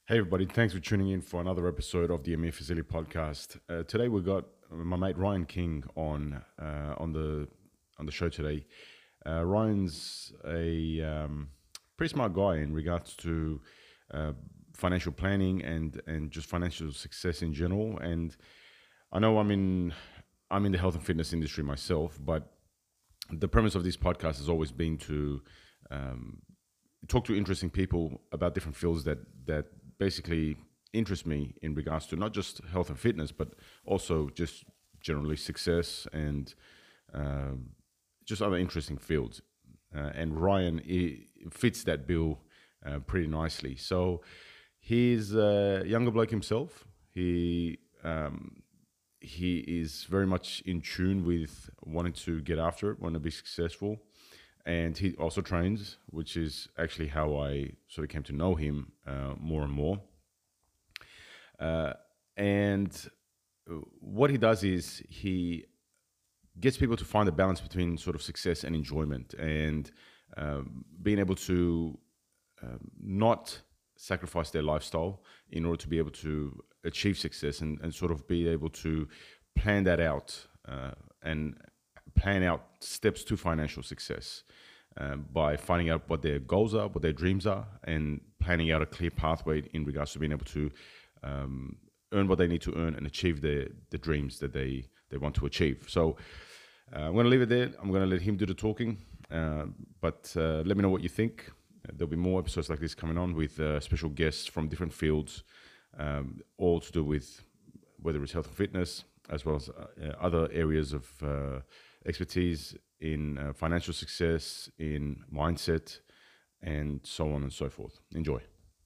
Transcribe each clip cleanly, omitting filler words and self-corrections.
Hey everybody, thanks for tuning in for another episode of the Amir Fazili podcast. Today we got my mate Ryan King on the show today. Ryan's a pretty smart guy in regards to uh, financial planning and just financial success in general. And I know I'm in the health and fitness industry myself, but the premise of this podcast has always been to um, talk to interesting people about different fields that basically interest me in regards to not just health and fitness, but also just generally success and um, just other interesting fields. And Ryan fits that bill pretty nicely. So he's a younger bloke himself. He is very much in tune with wanting to get after it, wanting to be successful, and he also trains, which is actually how I sort of came to know him more and more. Uh, and what he does is he gets people to find a balance between sort of success and enjoyment, and being able to not sacrifice their lifestyle in order to be able to achieve success and sort of be able to plan that out and plan out steps to financial success by finding out what their goals are, what their dreams are, and planning out a clear pathway in regards to being able to earn what they need to earn and achieve the dreams that they want to achieve. So I'm going to leave it there. I'm going to let him do the talking, but let me know what you think. There'll be more episodes like this coming on with special guests from different fields, all to do with whether it's health and fitness, as well as other areas of expertise in financial success, in mindset, and so on and so forth. Enjoy.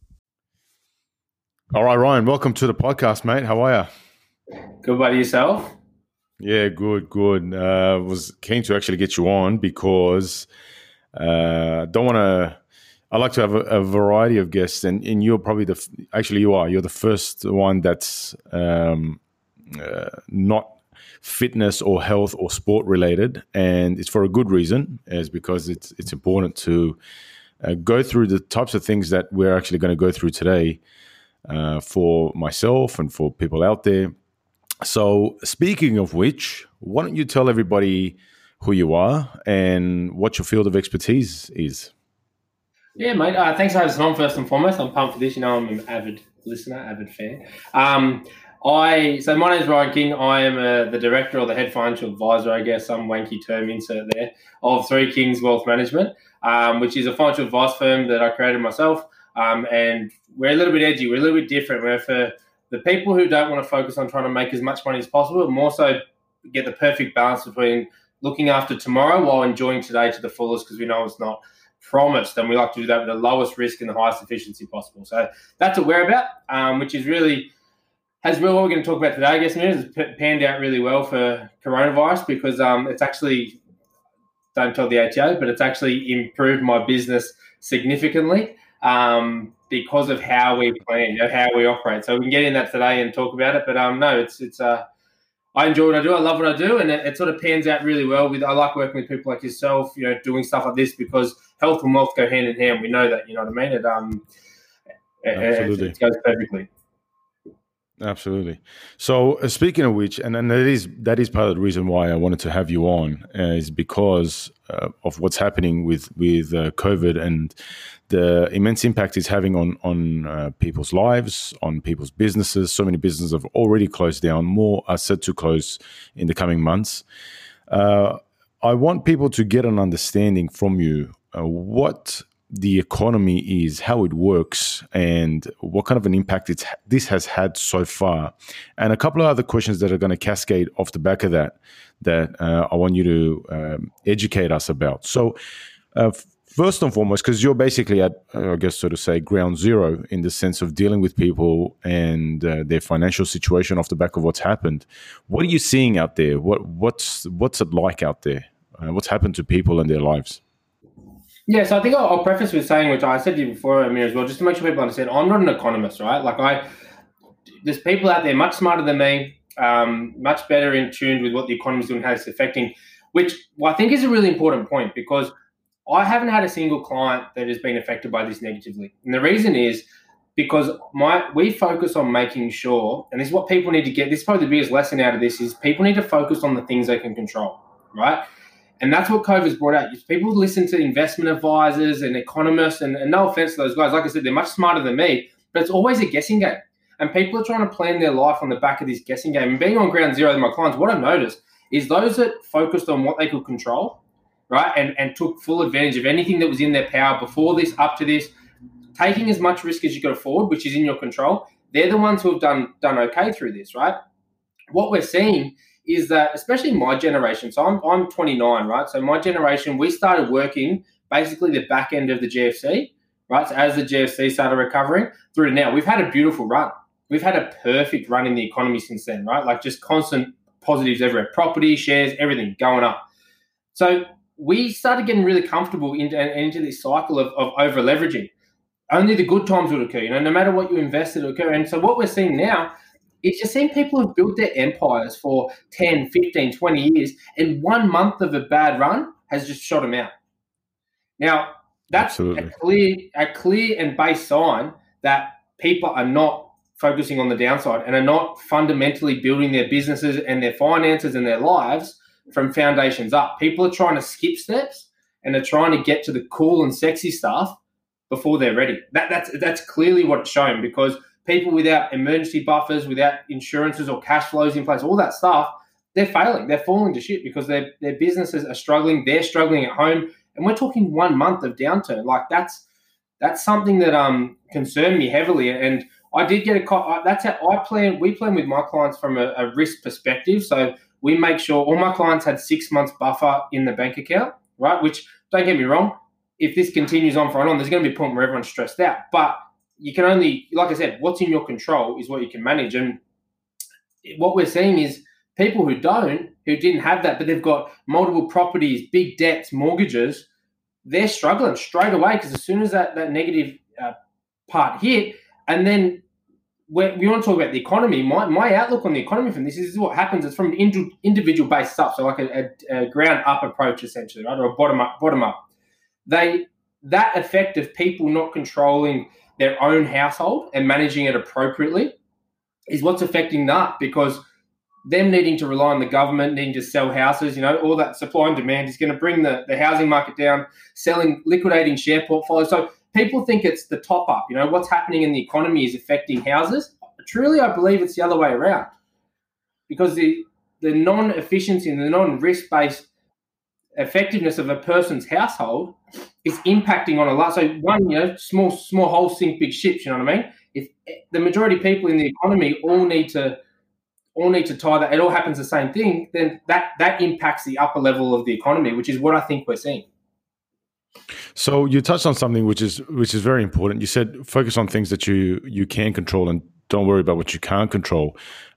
All right, Ryan, welcome to the podcast, mate. How are you? Good about yourself? Yeah, good, good. Was keen to actually get you on because don't want to. I like to have a variety of guests, and you're probably you're the first one that's not fitness or health or sport related, and it's for a good reason, is because it's important to go through the types of things that we're actually going to go through today for myself and for people out there. So, speaking of which, why don't you tell everybody who you are and what your field of expertise is? Yeah, mate. Thanks for having us on first and foremost. I'm pumped for this. You know, I'm an avid listener, avid fan. So my name is Ryan King. I am the director or the head financial advisor, I guess, some wanky term insert there, of Three Kings Wealth Management, which is a financial advice firm that I created myself. And we're a little bit edgy. We're a little bit different. We're for the people who don't want to focus on trying to make as much money as possible, but more so get the perfect balance between looking after tomorrow while enjoying today to the fullest, because we know it's not promised, and we like to do that with the lowest risk and the highest efficiency possible. So that's what we're about, which is really what we're going to talk about today. I guess it's panned out really well for coronavirus because it's actually, don't tell the ATO, but it's actually improved my business significantly because of how we plan, how we operate. So we can get in that today and talk about it. But no, it's I enjoy what I do. I love what I do, and it sort of pans out really well. I like working with people like yourself, doing stuff like this, because health and wealth go hand in hand. We know that, you know what I mean? It goes perfectly. Absolutely. So speaking of which, and that is part of the reason why I wanted to have you on, is because of what's happening with COVID and the immense impact it's having on people's lives, on people's businesses. So many businesses have already closed down. More are set to close in the coming months. I want people to get an understanding from you what the economy is, how it works, and what kind of an impact this has had so far. And a couple of other questions that are going to cascade off the back of that I want you to educate us about. So first and foremost, because you're basically at, I guess, so to say, ground zero in the sense of dealing with people and their financial situation off the back of what's happened. What are you seeing out there? What's it like out there? What's happened to people and their lives? Yeah, so I think I'll preface with saying, which I said to you before, Amir, as well, just to make sure people understand, I'm not an economist, right? There's people out there much smarter than me, much better in tune with what the economy is doing, how it's affecting, which I think is a really important point, because I haven't had a single client that has been affected by this negatively. And the reason is because we focus on making sure, and this is what people need to get. This is probably the biggest lesson out of this is people need to focus on the things they can control, right? And that's what COVID's brought out. People listen to investment advisors and economists, and no offense to those guys, like I said, they're much smarter than me, but it's always a guessing game. And people are trying to plan their life on the back of this guessing game. And being on ground zero with my clients, what I've noticed is those that focused on what they could control, right, and took full advantage of anything that was in their power before this, up to this, taking as much risk as you could afford, which is in your control, they're the ones who have done okay through this, right? What we're seeing is that, especially my generation, so I'm 29, right? So my generation, we started working basically the back end of the GFC, right? So as the GFC started recovering through to now, we've had a beautiful run. We've had a perfect run in the economy since then, right? Like just constant positives everywhere, property, shares, everything going up. So we started getting really comfortable into this cycle of over leveraging. Only the good times would occur, no matter what you invested would occur. And so what we're seeing now is you're seeing people who've built their empires for 10, 15, 20 years, and 1 month of a bad run has just shot them out. Now, that's a clear and base sign that people are not focusing on the downside and are not fundamentally building their businesses and their finances and their lives from foundations up. People are trying to skip steps and are trying to get to the cool and sexy stuff before they're ready. That's clearly what it's showing, because people without emergency buffers, without insurances or cash flows in place, all that stuff, they're failing. They're falling to shit because their businesses are struggling. They're struggling at home. And we're talking 1 month of downturn. Like that's something that concerned me heavily. And I did get that's how we plan with my clients from a risk perspective. So we make sure all my clients had 6 months buffer in the bank account, right? Which, don't get me wrong, if this continues on for on, there's going to be a point where everyone's stressed out. But you can only, like I said, what's in your control is what you can manage. And what we're seeing is people who didn't have that, but they've got multiple properties, big debts, mortgages, they're struggling straight away, because as soon as that negative part hit, and then we want to talk about the economy. My outlook on the economy from this is what happens. It's from an individual based up, so like a ground up approach essentially, right, or a bottom up. That effect of people not controlling their own household and managing it appropriately is what's affecting that, because them needing to rely on the government, needing to sell houses, all that supply and demand is going to bring the housing market down, liquidating share portfolios. So people think it's the top up, what's happening in the economy is affecting houses. Truly, I believe it's the other way around, because the non-efficiency and the non-risk-based effectiveness of a person's household is impacting on a lot. So one, small holes sink big ships, you know what I mean? If the majority of people in the economy all need to tie that, it all happens the same thing, then that impacts the upper level of the economy, which is what I think we're seeing. So you touched on something which is very important. You said focus on things that you can control and don't worry about what you can't control.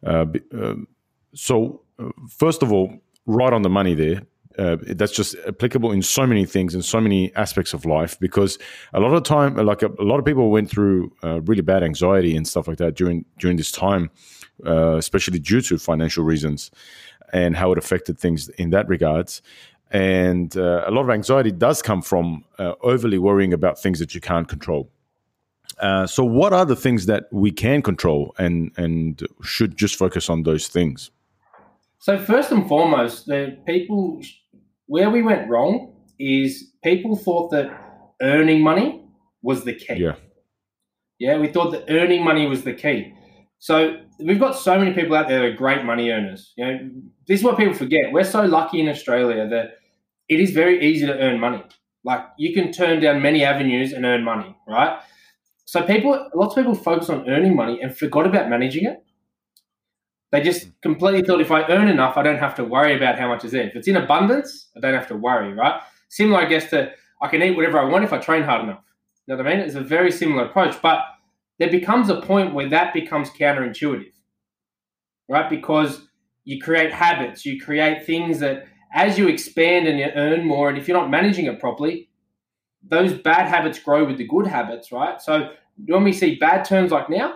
So first of all, right on the money there. That's just applicable in so many things and so many aspects of life, because a lot of time, like a lot of people went through really bad anxiety and stuff like that during this time, especially due to financial reasons and how it affected things in that regards. And a lot of anxiety does come from overly worrying about things that you can't control. So what are the things that we can control and should just focus on those things? So first and foremost, where we went wrong is people thought that earning money was the key. Yeah, we thought that earning money was the key. So we've got so many people out there that are great money earners. This is what people forget. We're so lucky in Australia that it is very easy to earn money. Like, you can turn down many avenues and earn money, right? So lots of people focus on earning money and forgot about managing it. They just completely thought, if I earn enough, I don't have to worry about how much is there. If it's in abundance, I don't have to worry, right? Similar, I guess, to I can eat whatever I want if I train hard enough. You know what I mean? It's a very similar approach. But there becomes a point where that becomes counterintuitive, right? Because you create habits, you create things that as you expand and you earn more, and if you're not managing it properly, those bad habits grow with the good habits, right? So when we see bad turns like now,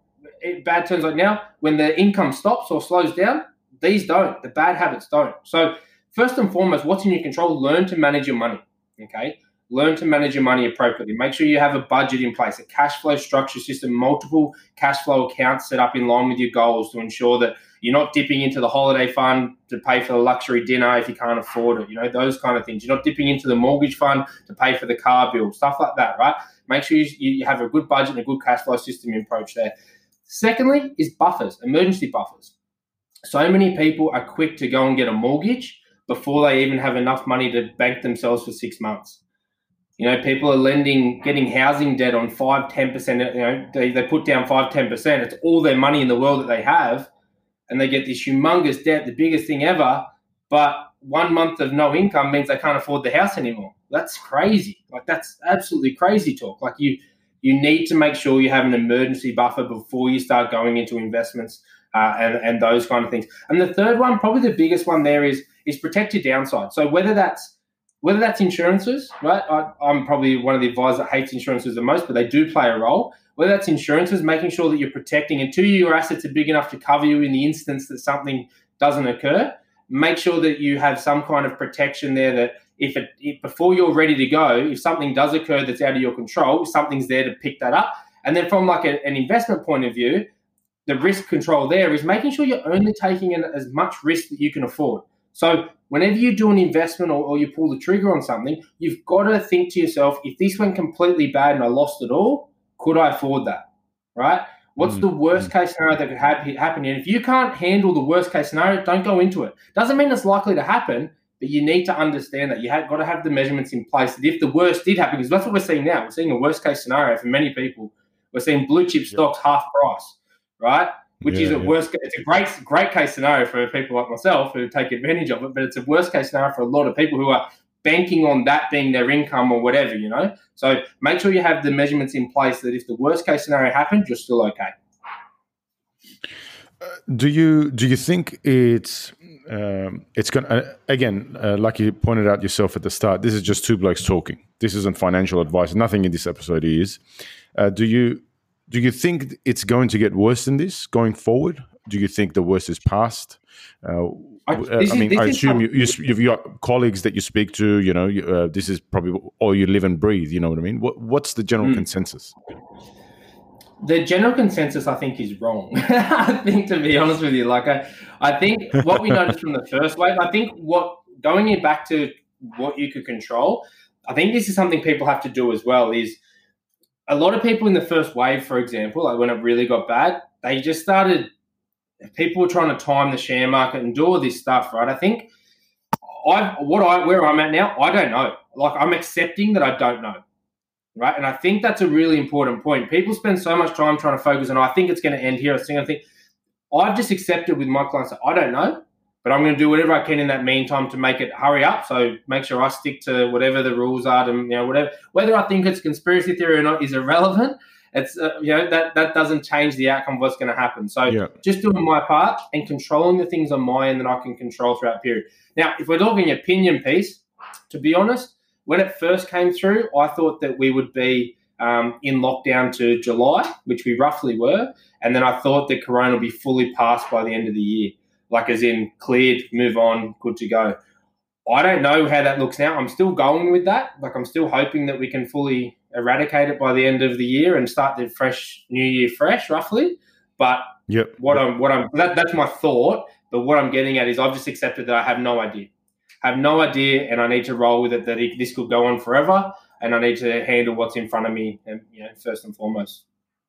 when the income stops or slows down, these don't. The bad habits don't. So first and foremost, what's in your control? Learn to manage your money, okay? learn to manage your money appropriately. Make sure you have a budget in place, a cash flow structure system, multiple cash flow accounts set up in line with your goals to ensure that you're not dipping into the holiday fund to pay for the luxury dinner if you can't afford it, those kind of things. You're not dipping into the mortgage fund to pay for the car bill, stuff like that, right? Make sure you have a good budget and a good cash flow system approach there. Secondly is buffers, emergency buffers. So many people are quick to go and get a mortgage before they even have enough money to bank themselves for 6 months. People are getting housing debt on 5-10%. They put down 5-10%. It's all their money in the world that they have, and they get this humongous debt, the biggest thing ever. But 1 month of no income means they can't afford the house anymore. That's crazy. That's absolutely crazy talk. You need to make sure you have an emergency buffer before you start going into investments and those kind of things. And the third one, probably the biggest one there, is protect your downside. So whether that's insurances, right? I'm probably one of the advisors that hates insurances the most, but they do play a role. Whether that's insurances, making sure that you're protecting until your assets are big enough to cover you in the instance that something doesn't occur. Make sure that you have some kind of protection there that if before you're ready to go, if something does occur that's out of your control, something's there to pick that up. And then from an investment point of view, the risk control there is making sure you're only taking in as much risk that you can afford. So whenever you do an investment or you pull the trigger on something, you've got to think to yourself, if this went completely bad and I lost it all, could I afford that, right? What's the worst case scenario that could happen? And if you can't handle the worst case scenario, don't go into it. Doesn't mean it's likely to happen, but you need to understand that got to have the measurements in place that if the worst did happen, because that's what we're seeing now. We're seeing a worst case scenario for many people. We're seeing blue chip stocks half price, right? Which is worst. It's a great case scenario for people like myself who take advantage of it, but it's a worst case scenario for a lot of people who are banking on that being their income or whatever, So make sure you have the measurements in place that if the worst case scenario happened, you're still okay. Do you think it's going to, again, like you pointed out yourself at the start, this is just two blokes talking. This isn't financial advice. Nothing in this episode is. Do you think it's going to get worse than this going forward? Do you think the worst is past? I assume you've got colleagues that you speak to. This is probably all you live and breathe. You know what I mean? What's the general consensus? The general consensus, I think, is wrong. I think, to be honest with you, I think what we noticed from the first wave, I think going back to what you could control, I think this is something people have to do as well. Is a lot of people in the first wave, for example, when it really got bad, they just started. People were trying to time the share market and do all this stuff, right? I think where I'm at now, I don't know. I'm accepting that I don't know, right? And I think that's a really important point. People spend so much time trying to focus on, I think it's going to end here. I've just accepted with my clients that I don't know, but I'm going to do whatever I can in that meantime to make it hurry up. So make sure I stick to whatever the rules are. To whether I think it's conspiracy theory or not is irrelevant. It's that doesn't change the outcome of what's going to happen. So just doing my part and controlling the things on my end that I can control throughout the period. Now, if we're talking opinion piece, to be honest, when it first came through, I thought that we would be in lockdown to July, which we roughly were, and then I thought that Corona would be fully passed by the end of the year, as in cleared, move on, good to go. I don't know how that looks now. I'm still going with that. I'm still hoping that we can fully eradicate it by the end of the year and start the new year fresh, roughly. But that's my thought. But what I'm getting at is I've just accepted that I have no idea. And I need to roll with it that this could go on forever, and I need to handle what's in front of me, and first and foremost.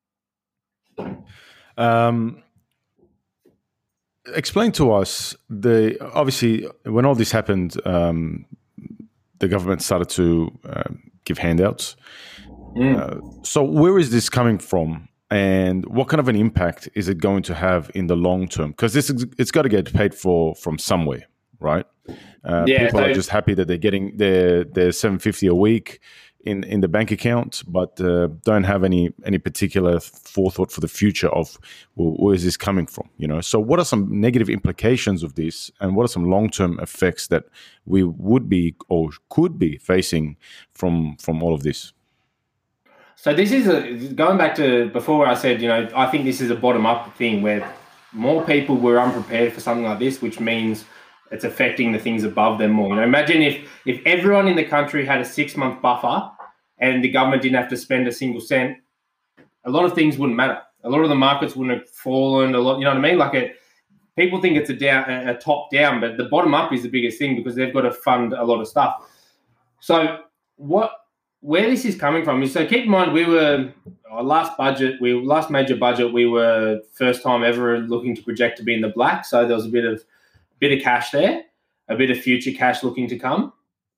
Explain to us obviously when all this happened, the government started to give handouts. So where is this coming from, and what kind of an impact is it going to have in the long term? Because it's got to get paid for from somewhere, right? People are just happy that they're getting their $750 a week in the bank account, but don't have any particular forethought for the future of where is this coming from? So what are some negative implications of this, and what are some long-term effects that we would be or could be facing from all of this? So this is going back to before where I said, I think this is a bottom-up thing where more people were unprepared for something like this, which means it's affecting the things above them more. You know, imagine if everyone in the country had a 6-month buffer and the government didn't have to spend a single cent, a lot of things wouldn't matter. A lot of the markets wouldn't have fallen. A lot, you know what I mean? Like people think it's a top down, but the bottom up is the biggest thing because they've got to fund a lot of stuff. So where this is coming from is, so keep in mind, we were our last major budget, we were first time ever looking to project to be in the black. So there was a bit of cash there, a bit of future cash looking to come.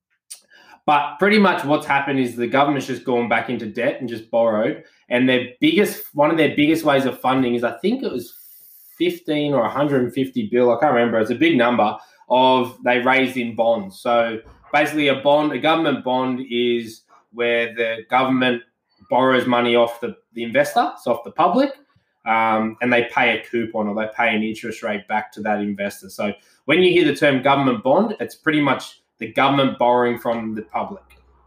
But pretty much what's happened is the government's just gone back into debt and just borrowed. And one of their biggest ways of funding is, I think it was 15 or 150 bill, I can't remember. It's a big number they raised in bonds. So basically a government bond is where the government borrows money off the investor, so off the public, and they pay a coupon or they pay an interest rate back to that investor. So when you hear the term government bond, it's pretty much the government borrowing from the public.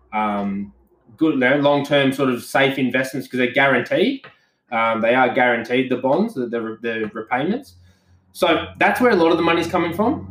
Good, long-term sort of safe investments because they're guaranteed. They are guaranteed, the bonds, the repayments. So that's where a lot of the money's coming from.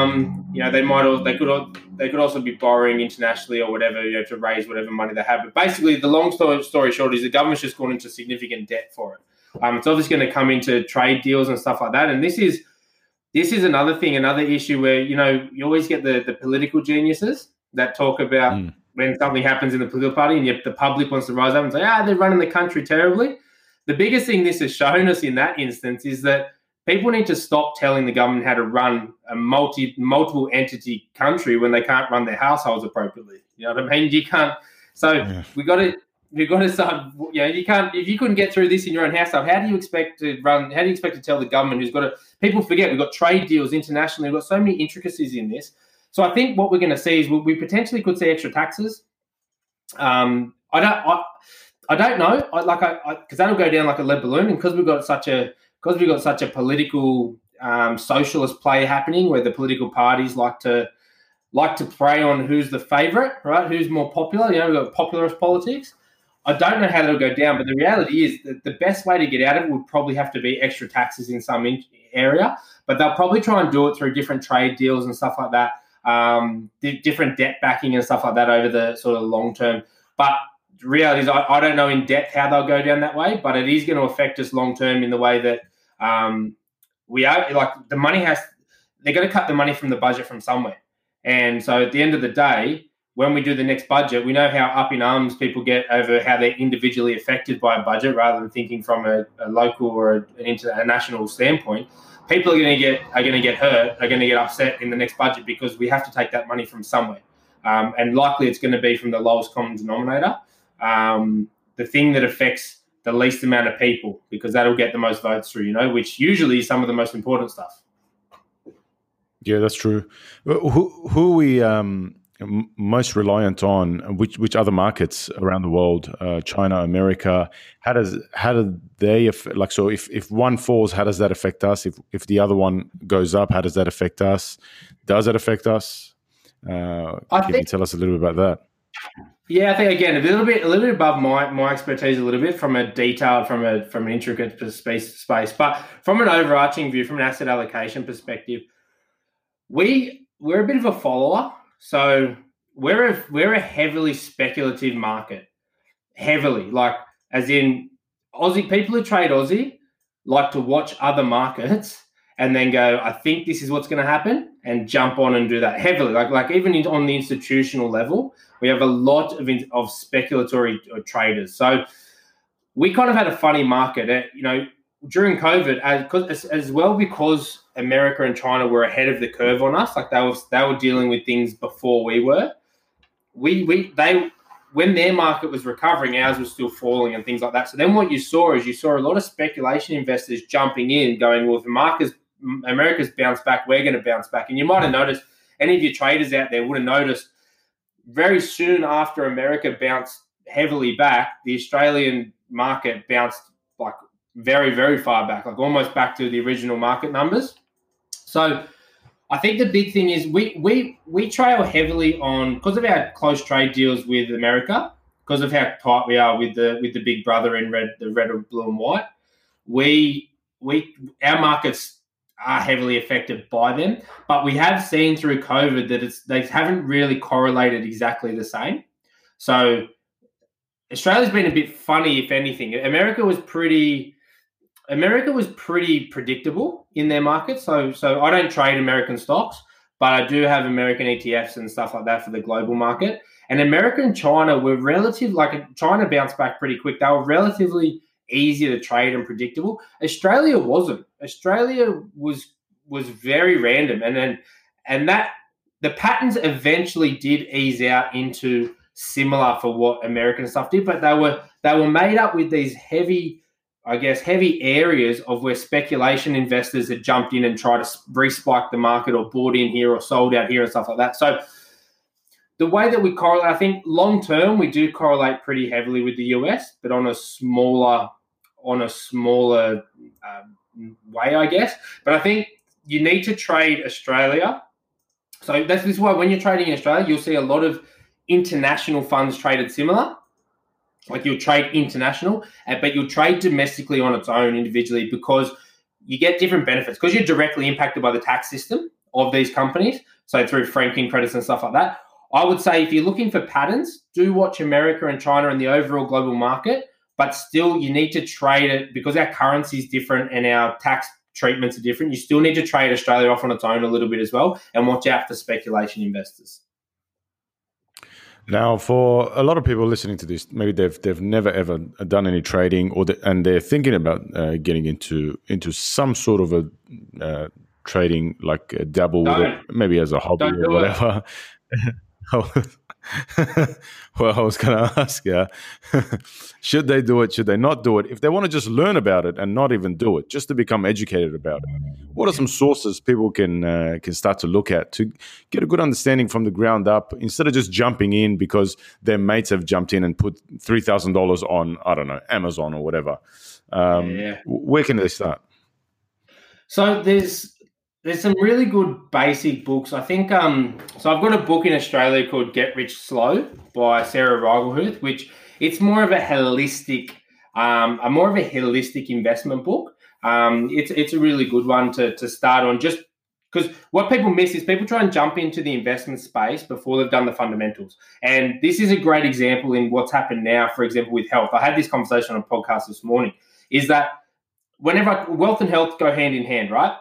They could also be borrowing internationally or whatever, to raise whatever money they have. But basically, the long story short is the government's just gone into significant debt for it. It's obviously going to come into trade deals and stuff like that. And this is another thing, another issue where, you always get the political geniuses that talk about when something happens in the political party and the public wants to rise up and say, they're running the country terribly. The biggest thing this has shown us in that instance is that people need to stop telling the government how to run a multiple entity country when they can't run their households appropriately. You know what I mean? You can't. So we've got to start. You can't. If you couldn't get through this in your own household, how do you expect to run? How do you expect to tell the government who's got to? People forget we've got trade deals internationally. We've got so many intricacies in this. So I think what we're going to see is we potentially could see extra taxes. I don't know, because that'll go down like a lead balloon, and because we've got such a political socialist play happening, where the political parties like to prey on who's the favourite, right? Who's more popular? We've got popularist politics. I don't know how that'll go down, but the reality is that the best way to get out of it would probably have to be extra taxes in some area, but they'll probably try and do it through different trade deals and stuff like that, different debt backing and stuff like that over the sort of long term. But the reality is I don't know in depth how they'll go down that way, but it is going to affect us long term in the way that we are like the money they're going to cut the money from the budget from somewhere. And so at the end of the day, when we do the next budget, we know how up in arms people get over how they're individually affected by a budget rather than thinking from a local or an international standpoint. People are going to get hurt, are going to get upset in the next budget because we have to take that money from somewhere. And likely it's going to be from the lowest common denominator, the thing that affects the least amount of people, because that'll get the most votes through, which usually is some of the most important stuff. Yeah, that's true. Who are we most reliant on? Which other markets around the world? China, America. How do they like? So if one falls, how does that affect us? If the other one goes up, how does that affect us? Does it affect us? Can you tell us a little bit about that? Yeah, I think again a little bit above my expertise, a little bit from a detailed, from an intricate space, but from an overarching view, from an asset allocation perspective, we're a bit of a follower. So we're a heavily speculative market, heavily, like as in Aussie people who trade Aussie like to watch other markets and then go, I think this is what's going to happen, and jump on and do that heavily. Like even on the institutional level, we have a lot of speculatory traders. So we kind of had a funny market, during COVID, as well, because America and China were ahead of the curve on us. Like they were dealing with things before we were. When their market was recovering, ours was still falling and things like that. So then what you saw a lot of speculation investors jumping in, going, well, if America's bounced back, we're going to bounce back. And you might have noticed, any of your traders out there would have noticed, very soon after America bounced heavily back, the Australian market bounced like very, very far back, like almost back to the original market numbers. So I think the big thing is we trail heavily on, because of our close trade deals with America, because of how tight we are with the big brother in the red or blue and white. Our markets are heavily affected by them. But we have seen through COVID that they haven't really correlated exactly the same. So Australia's been a bit funny, if anything. America was pretty predictable in their market. So I don't trade American stocks, but I do have American ETFs and stuff like that for the global market. And America and China were China bounced back pretty quick. They were relatively easy to trade and predictable. Australia wasn't. Australia was very random, and that the patterns eventually did ease out into similar for what American stuff did, but they were made up with these heavy areas of where speculation investors had jumped in and tried to re-spike the market or bought in here or sold out here and stuff like that. So the way that we correlate, I think long term, we do correlate pretty heavily with the US, but on a smaller way, I guess. But I think you need to trade Australia. So this is why when you're trading in Australia, you'll see a lot of international funds traded similar. Like you'll trade international, but you'll trade domestically on its own individually because you get different benefits because you're directly impacted by the tax system of these companies. So through franking credits and stuff like that. I would say if you're looking for patterns, do watch America and China and the overall global market, but still you need to trade it because our currency is different and our tax treatments are different. You still need to trade Australia off on its own a little bit as well and watch out for speculation investors. Now, for a lot of people listening to this, maybe they've never ever done any trading, and they're thinking about getting into some sort of a trading, like a dabble with it, maybe as a hobby or whatever. Well, I was going to ask you, should they do it? Should they not do it? If they want to just learn about it and not even do it, just to become educated about it, what are some sources people can start to look at to get a good understanding from the ground up instead of just jumping in because their mates have jumped in and put $3,000 on, I don't know, Amazon or whatever? Where can they start? So there's some really good basic books. I think so I've got a book in Australia called Get Rich Slow by Sarah Rigelhuth, which it's more of a holistic investment book. It's a really good one to start on, just because what people miss is people try and jump into the investment space before they've done the fundamentals. And this is a great example in what's happened now, for example, with health. I had this conversation on a podcast this morning, is that whenever wealth and health go hand in hand, right?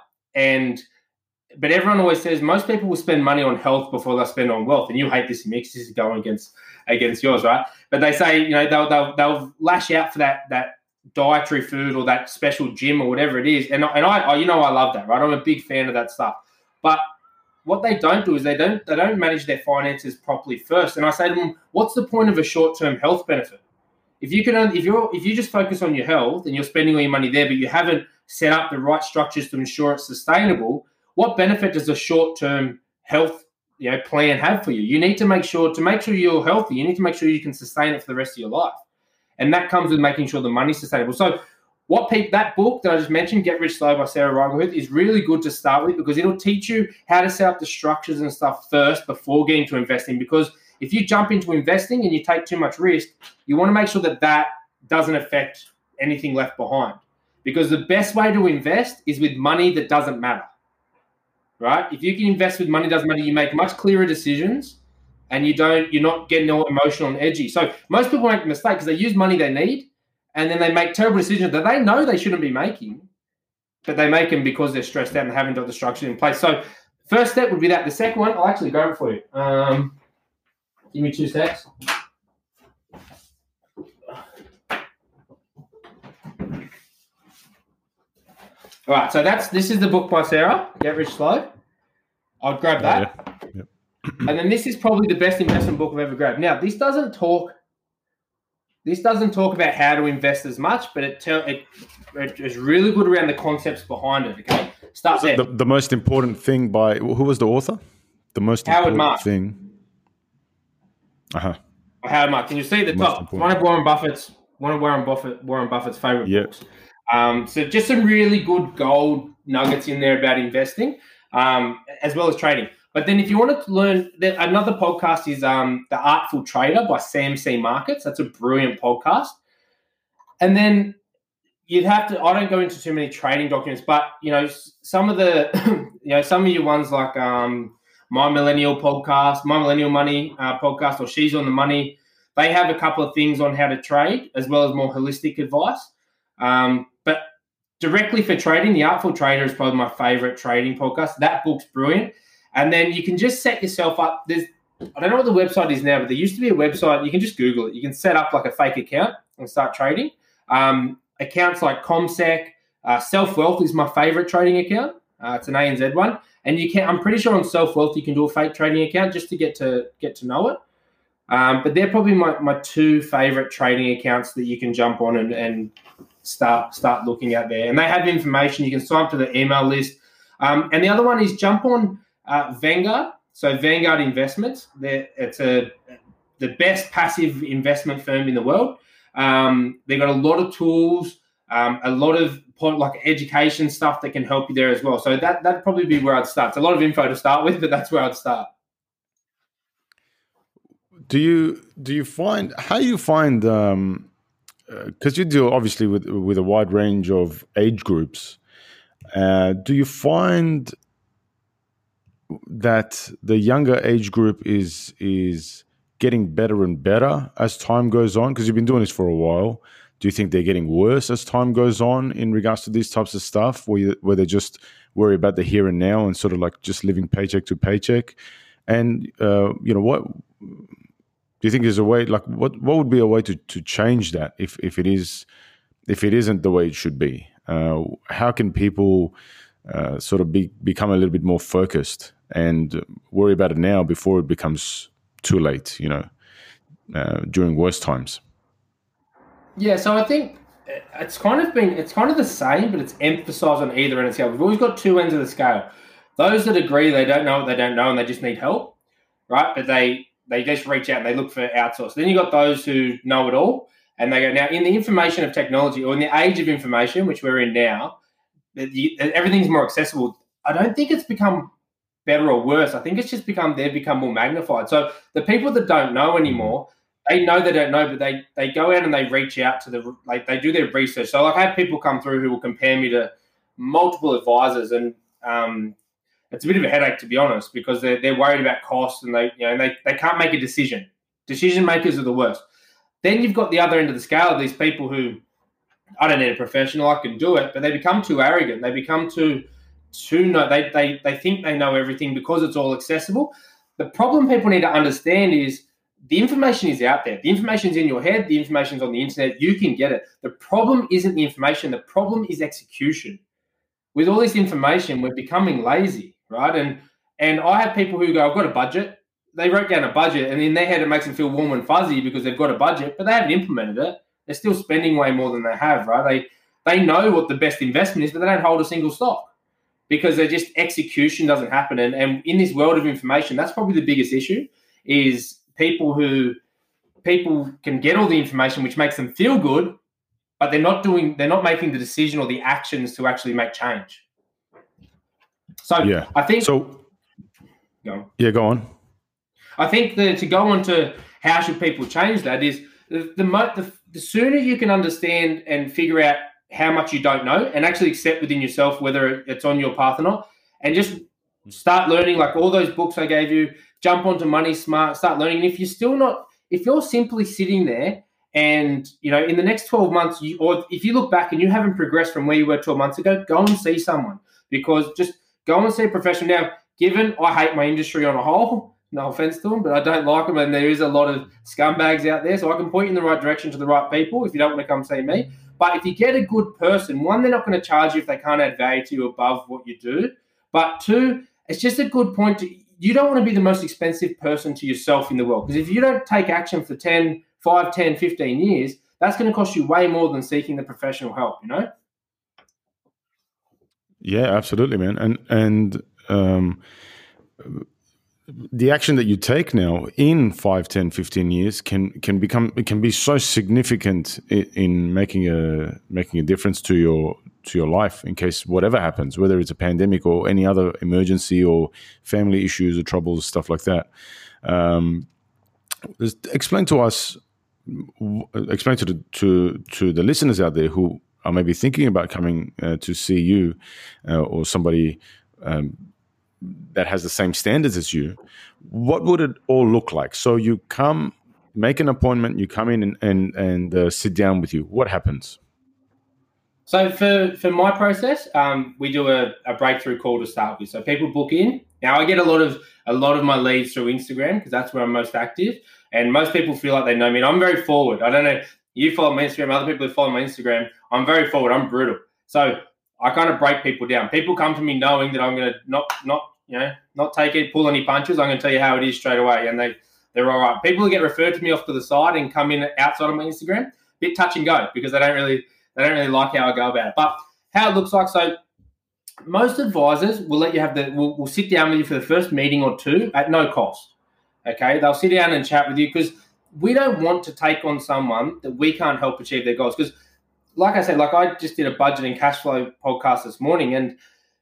But everyone always says most people will spend money on health before they spend on wealth. And you hate this mix. This is going against yours, right? But they say, they'll lash out for that dietary food or that special gym or whatever it is. And I love that, right? I'm a big fan of that stuff. But what they don't do is they don't manage their finances properly first. And I say to them, what's the point of a short-term health benefit? If you just focus on your health and you're spending all your money there, but you haven't set up the right structures to ensure it's sustainable, what benefit does a short-term health plan have for you? You need to make sure you're healthy. You need to make sure you can sustain it for the rest of your life, and that comes with making sure the money's sustainable. So, that book that I just mentioned, Get Rich Slow by Sarah Rigelhuth, is really good to start with because it'll teach you how to set up the structures and stuff first before getting to investing. Because if you jump into investing and you take too much risk, you want to make sure that doesn't affect anything left behind. Because the best way to invest is with money that doesn't matter. Right? If you can invest with money doesn't matter, you make much clearer decisions and you're not getting all emotional and edgy. So most people make a mistake because they use money they need and then they make terrible decisions that they know they shouldn't be making, but they make them because they're stressed out and haven't got the structure in place. So first step would be that. The second one, I'll actually grab it for you. Give me 2 secs. All right, so this is the book by Sarah, Get Rich Slow. I'd grab that. Yeah. Yep. And then this is probably the best investment book I've ever grabbed. Now, this doesn't talk about how to invest as much, but it's really good around the concepts behind it, okay? Start there. The most important thing by, who was the author? The most Howard important Mark. thing. Howard Mark. Can you see the top? One of Warren Buffett's favorite books. So just some really good gold nuggets in there about investing, as well as trading. But then if you wanted to learn, another podcast is The Artful Trader by Sam C. Markets. That's a brilliant podcast. And then you'd have to. I don't go into too many trading documents, but some of the, some of your ones like My Millennial podcast, My Millennial Money podcast, or She's on the Money. They have a couple of things on how to trade, as well as more holistic advice. But directly for trading, The Artful Trader is probably my favorite trading podcast. That book's brilliant. And then you can just set yourself up. I don't know what the website is now, but there used to be a website. You can just Google it. You can set up like a fake account and start trading. Accounts like CommSec, Self Wealth is my favorite trading account. It's an ANZ one. And I'm pretty sure on Self Wealth you can do a fake trading account just to get to know it. But they're probably my two favorite trading accounts that you can jump on and start looking at there. And they have information. You can sign up to the email list. And the other one is jump on Vanguard. So Vanguard Investments. It's the best passive investment firm in the world. They've got a lot of tools, a lot of like education stuff that can help you there as well. So that'd probably be where I'd start. It's a lot of info to start with, but that's where I'd start. Do you find because you deal obviously with a wide range of age groups, do you find that the younger age group is getting better and better as time goes on? Because you've been doing this for a while. Do you think they're getting worse as time goes on in regards to these types of stuff, where they just worry about the here and now and sort of like just living paycheck to paycheck? And what do you think is a way? Like, what would be a way to change that if it isn't the way it should be? How can people sort of become a little bit more focused and worry about it now before it becomes too late? During worse times. Yeah, so I think it's kind of the same, but it's emphasised on either end of the scale. We've always got two ends of the scale. Those that agree they don't know what they don't know and they just need help, right? But they just reach out and they look for outsource. Then you've got those who know it all and they go, now in the information of technology or in the age of information, which we're in now, everything's more accessible. I don't think it's become better or worse. I think it's just they've become more magnified. So the people that don't know anymore, they know they don't know, but they go out and they reach out to they do their research. So I have people come through who will compare me to multiple advisors, and it's a bit of a headache, to be honest, because they're worried about costs and they can't make a decision. Decision makers are the worst. Then you've got the other end of the scale, these people who, I don't need a professional, I can do it, but they become too arrogant. They become too know. They think they know everything because it's all accessible. The problem people need to understand is the information is out there. The information's in your head. The information's on the internet. You can get it. The problem isn't the information. The problem is execution. With all this information, we're becoming lazy, right? And I have people who go, I've got a budget. They wrote down a budget, and in their head it makes them feel warm and fuzzy because they've got a budget, but they haven't implemented it. They're still spending way more than they have, right? They know what the best investment is, but they don't hold a single stock because they're just execution doesn't happen. And in this world of information, that's probably the biggest issue is people can get all the information, which makes them feel good, but they're not making the decision or the actions to actually make change. So yeah. I think so. Go on. I think to go on to how should people change that is the sooner you can understand and figure out how much you don't know and actually accept within yourself whether it's on your path or not, and just start learning, like all those books I gave you, jump onto Money Smart, start learning. And if you're simply sitting there and, in the next 12 months, or if you look back and you haven't progressed from where you were 12 months ago, go and see someone, because just go and see a professional. Now, given I hate my industry on a whole, no offense to them, but I don't like them, and there is a lot of scumbags out there, so I can point you in the right direction to the right people if you don't want to come see me. But if you get a good person, one, they're not going to charge you if they can't add value to you above what you do. But two, it's just a good point you don't want to be the most expensive person to yourself in the world, because if you don't take action for 5, 10, 15 years, that's going to cost you way more than seeking the professional help, Yeah, absolutely, man. And the action that you take now in 5, 10, 15 years can be so significant in making a difference to your life in case whatever happens, whether it's a pandemic or any other emergency or family issues or troubles, stuff like that. Explain to the listeners out there who are maybe thinking about coming to see you or somebody that has the same standards as you, what would it all look like? So you come, make an appointment, you come in and sit down with you. What happens? So for my process, we do a breakthrough call to start with. So people book in. Now I get a lot of my leads through Instagram because that's where I'm most active. And most people feel like they know me. And I'm very forward. I don't know. You follow my Instagram. Other people who follow my Instagram. I'm very forward. I'm brutal. So I kind of break people down. People come to me knowing that I'm going to not take it, pull any punches. I'm going to tell you how it is straight away, and they're all right. People who get referred to me off to the side and come in outside of my Instagram, bit touch and go because they don't really like how I go about it. But how it looks like, so most advisors will let you have will sit down with you for the first meeting or two at no cost. Okay, they'll sit down and chat with you because we don't want to take on someone that we can't help achieve their goals. Because, like I said, I just did a budget and cash flow podcast this morning, and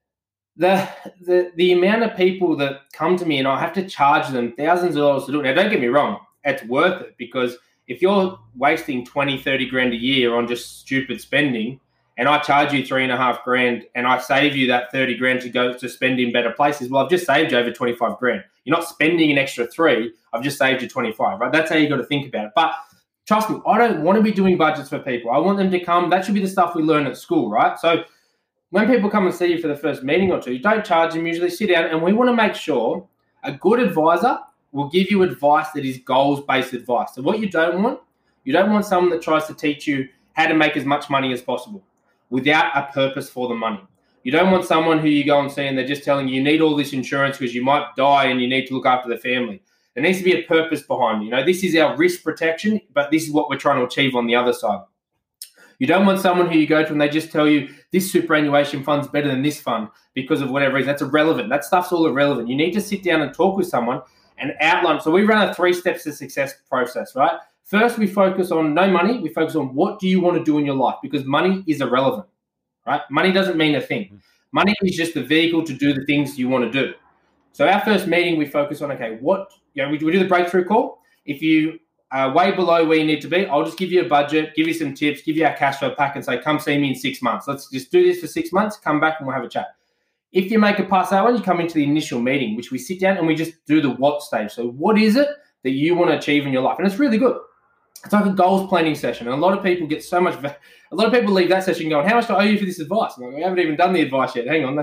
the amount of people that come to me and I have to charge them thousands of dollars to do it. Now, don't get me wrong, it's worth it because if you're wasting 20, 30 grand a year on just stupid spending and I charge you $3.5 grand and I save you that 30 grand to go to spend in better places, well, I've just saved you over 25 grand. You're not spending an extra 3, I've just saved you 25, right? That's how you got to think about it. But trust me, I don't want to be doing budgets for people. I want them to come. That should be the stuff we learn at school, right? So when people come and see you for the first meeting or two, you don't charge them, usually sit down, and we want to make sure a good advisor will give you advice that is goals-based advice. So what you don't want someone that tries to teach you how to make as much money as possible without a purpose for the money. You don't want someone who you go and see and they're just telling you need all this insurance because you might die and you need to look after the family. There needs to be a purpose behind it. This is our risk protection, but this is what we're trying to achieve on the other side. You don't want someone who you go to and they just tell you this superannuation fund's better than this fund because of whatever reason. That's irrelevant. That stuff's all irrelevant. You need to sit down and talk with someone and outline. So we run a 3 steps to success process, right? First, we focus on no money. We focus on what do you want to do in your life because money is irrelevant, right? Money doesn't mean a thing. Money is just the vehicle to do the things you want to do. So our first meeting, we focus on, okay, we do the breakthrough call. If you are way below where you need to be, I'll just give you a budget, give you some tips, give you our cash flow pack and say, come see me in 6 months. Let's just do this for 6 months, come back and we'll have a chat. If you make it past that one, you come into the initial meeting, which we sit down and we just do the what stage. So what is it that you want to achieve in your life? And it's really good. It's like a goals planning session. And a lot of people get a lot of people leave that session going, how much do I owe you for this advice? I'm like, we haven't even done the advice yet. Hang on,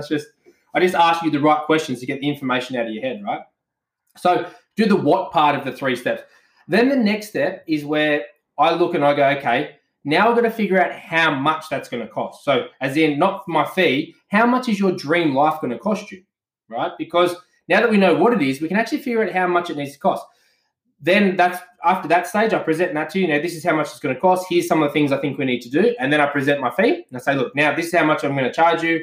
I just ask you the right questions to get the information out of your head, right? So do the what part of the 3 steps. Then the next step is where I look and I go, okay, now I've got to figure out how much that's going to cost. So as in not my fee, how much is your dream life going to cost you, right? Because now that we know what it is, we can actually figure out how much it needs to cost. Then after that stage, I present that to you. This is how much it's going to cost. Here's some of the things I think we need to do. And then I present my fee and I say, look, now this is how much I'm going to charge you.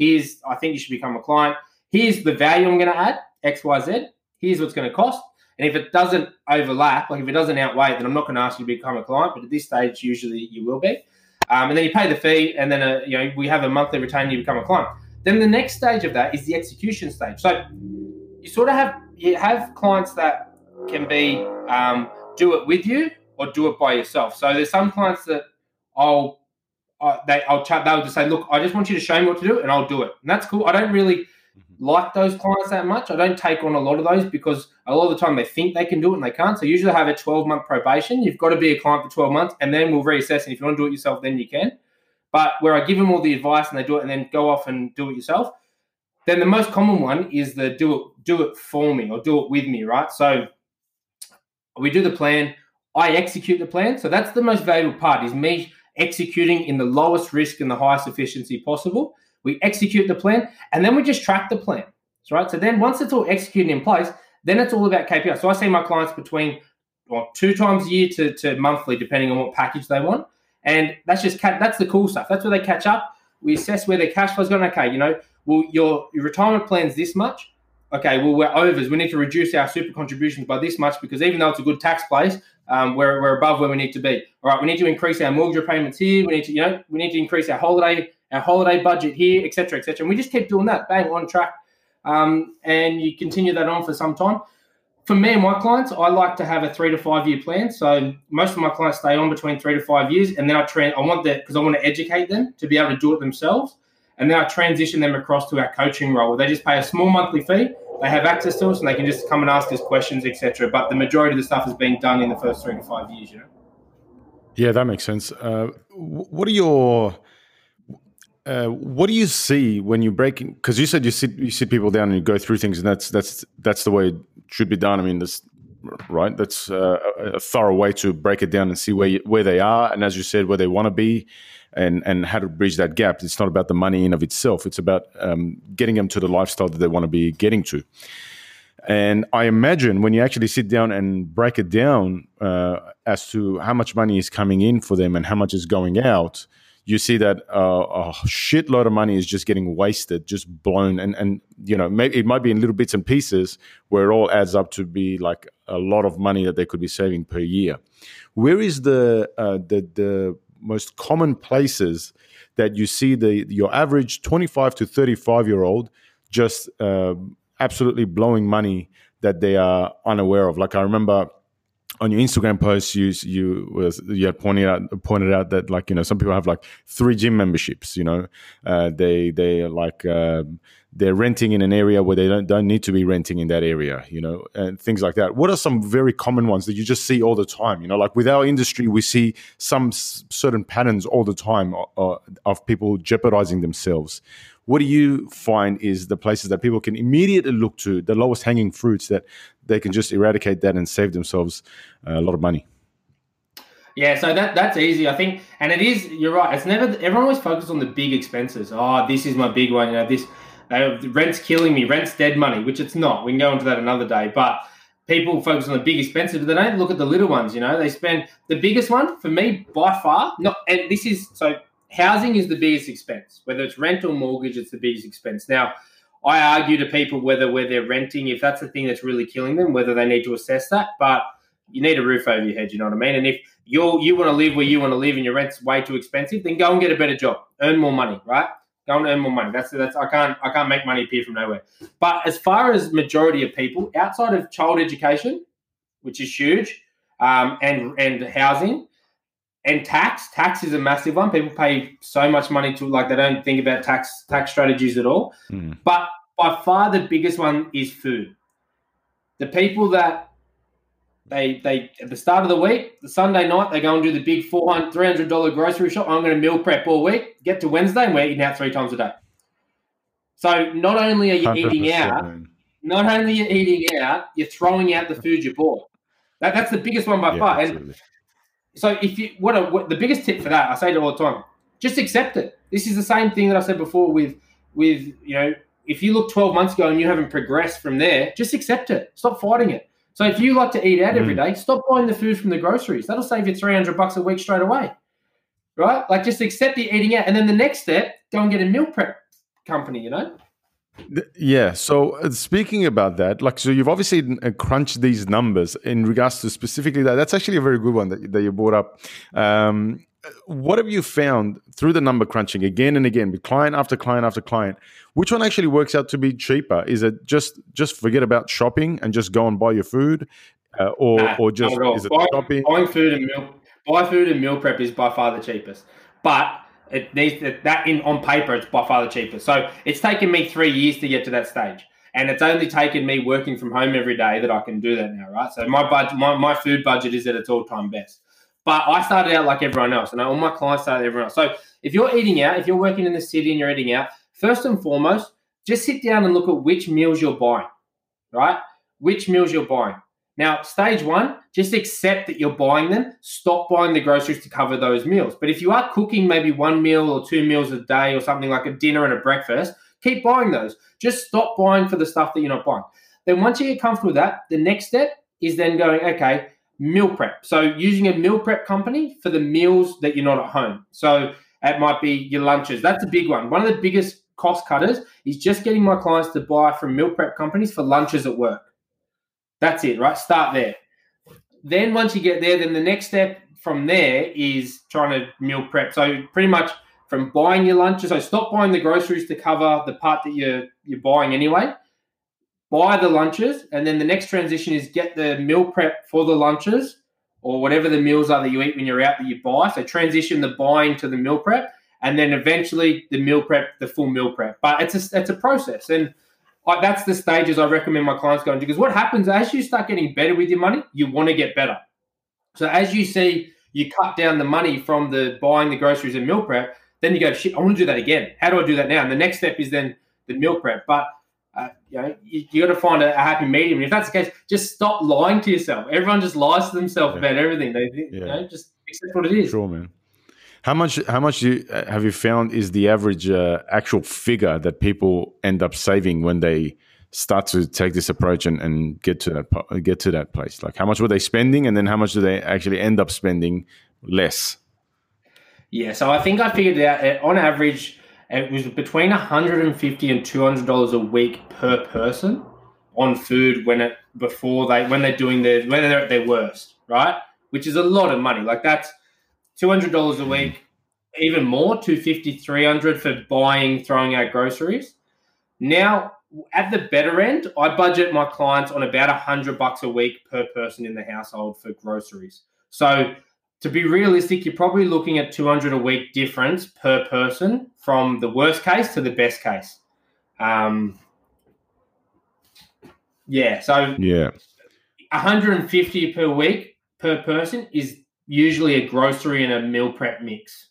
I think you should become a client. Here's the value I'm going to add, X, Y, Z. Here's what's going to cost. And if it doesn't overlap, like if it doesn't outweigh it, then I'm not going to ask you to become a client. But at this stage, usually you will be. And then you pay the fee, and then we have a monthly retainer, you become a client. Then the next stage of that is the execution stage. So you sort of have clients that can be do it with you or do it by yourself. So there's some clients that they'll just say, look, I just want you to show me what to do, and I'll do it. And that's cool. I don't really like those clients that much. I don't take on a lot of those because a lot of the time they think they can do it and they can't. So usually I have a 12-month probation. You've got to be a client for 12 months and then we'll reassess. And if you want to do it yourself, then you can. But where I give them all the advice and they do it and then go off and do it yourself, then the most common one is the do it for me or do it with me, right? So we do the plan. I execute the plan. So that's the most valuable part is me executing in the lowest risk and the highest efficiency possible. We execute the plan, and then we just track the plan, right? So then once it's all executed in place, then it's all about KPI. So I see my clients between 2 times a year to monthly, depending on what package they want. And that's the cool stuff. That's where they catch up. We assess where their cash flow is going. Okay, well, your retirement plan's this much. Okay, well, we're overs. We need to reduce our super contributions by this much because even though it's a good tax place, we're above where we need to be. All right, we need to increase our mortgage repayments here. We need to increase our holiday budget here, et cetera, et cetera. And we just keep doing that, bang, on track. And you continue that on for some time. for me and my clients, I like to have a 3 to 5 year plan. So most of my clients stay on between 3 to 5 years, and then I want that because I want to educate them to be able to do it themselves. And then I transition them across to our coaching role, where they just pay a small monthly fee. They have access to us, and they can just come and ask us questions, etc. But the majority of the stuff has been done in the first 3 to 5 years. Yeah, that makes sense. What do you see when you're breaking? Because you said you sit people down and you go through things, and that's the way it should be done. I mean, right. That's a thorough way to break it down and see where they are, and as you said, where they want to be, and how to bridge that gap. It's not about the money in of itself. It's about getting them to the lifestyle that they want to be getting to. And I imagine when you actually sit down and break it down as to how much money is coming in for them and how much is going out, you see that a shitload of money is just getting wasted, just blown. And maybe it might be in little bits and pieces where it all adds up to be like a lot of money that they could be saving per year. Where is the most common places that you see your average 25 to 35-year-old just absolutely blowing money that they are unaware of? Like I remember on your Instagram post, you had pointed out that, like, some people have like 3 gym memberships. They like they're renting in an area where they don't need to be renting in that area. And things like that. What are some very common ones that you just see all the time? Like with our industry, we see some certain patterns all the time of people jeopardizing themselves. What do you find is the places that people can immediately look to, the lowest hanging fruits that they can just eradicate that and save themselves a lot of money? Yeah, so that's easy, I think. And it is, you're right. It's never, everyone always focuses on the big expenses. Oh, this is my big one. Rent's killing me. Rent's dead money, which it's not. We can go into that another day. But people focus on the big expenses, but they don't look at the little ones. They spend the biggest one for me by far. Housing is the biggest expense. Whether it's rent or mortgage, it's the biggest expense. Now, I argue to people where they're renting, if that's the thing that's really killing them, whether they need to assess that. But you need a roof over your head, you know what I mean? And if you want to live where you want to live and your rent's way too expensive, then go and get a better job. Earn more money, right? Go and earn more money. That's I can't make money appear from nowhere. But as far as majority of people, outside of child education, which is huge, and housing, and tax is a massive one. People pay so much money they don't think about tax strategies at all. Mm. But by far the biggest one is food. The people that they at the start of the week, the Sunday night, they go and do the big $300 grocery shop. I'm going to meal prep all week. Get to Wednesday and we're eating out 3 times a day. So not only are you eating out, you're throwing out the food you bought. That's the biggest one by far. Absolutely. And so if you what the biggest tip for that, I say it all the time, just accept it. This is the same thing that I said before with if you look 12 months ago and you haven't progressed from there, just accept it. Stop fighting it. So if you like to eat out every day, stop buying the food from the groceries. That'll save you $300 a week straight away, right? Like just accept you're eating out, and then the next step, go and get a meal prep company. Yeah. So speaking about that, so you've obviously crunched these numbers in regards to specifically that. That's actually a very good one that you brought up. What have you found through the number crunching again and again with client after client after client? Which one actually works out to be cheaper? Is it just forget about shopping and just go and buy your food, or just is it shopping? Buying food and meal prep is by far the cheapest, but it needs that on paper it's by far the cheapest. So it's taken me 3 years to get to that stage, and it's only taken me working from home every day that I can do that now, right? So my food budget is at its all-time best. But I started out like everyone else, and all my clients started everyone else. So if you're eating out, if you're working in the city and you're eating out, first and foremost, just sit down and look at which meals you're buying, right? Which meals you're buying. Now, stage 1, just accept that you're buying them. Stop buying the groceries to cover those meals. But if you are cooking maybe 1 meal or 2 meals a day or something like a dinner and a breakfast, keep buying those. Just stop buying for the stuff that you're not buying. Then once you get comfortable with that, the next step is then going, okay, meal prep. So using a meal prep company for the meals that you're not at home. So it might be your lunches. That's a big one. One of the biggest cost cutters is just getting my clients to buy from meal prep companies for lunches at work. That's it, right? Start there. Then once you get there, then the next step from there is trying to meal prep. So pretty much from buying your lunches. So stop buying the groceries to cover the part that you're buying anyway. buy the lunches, and then the next transition is get the meal prep for the lunches or whatever the meals are that you eat when you're out that you buy. So transition the buying to the meal prep, and then eventually the meal prep, the full meal prep. But it's a process, and that's the stages I recommend my clients go into, because what happens as you start getting better with your money, you want to get better. So as you see, you cut down the money from the buying the groceries and meal prep, then you go, shit, I want to do that again. How do I do that now? And the next step is then the meal prep. But you got to find a happy medium. And if that's the case, just stop lying to yourself. Everyone just lies to themselves about everything. They just accept what it is. Sure, man. How much have you found is the average actual figure that people end up saving when they start to take this approach and get to that place? Like, how much were they spending, and then how much do they actually end up spending less? Yeah, so I think I figured out on average it was between $150 and $200 a week per person on food when they're at their worst, right? Which is a lot of money. Like, that's $200 a week, even more, $250, $300 for buying, throwing out groceries. Now, at the better end, I budget my clients on about $100 a week per person in the household for groceries. So to be realistic, you're probably looking at $200 a week difference per person from the worst case to the best case. So $150 per week per person is usually a grocery and a meal prep mix.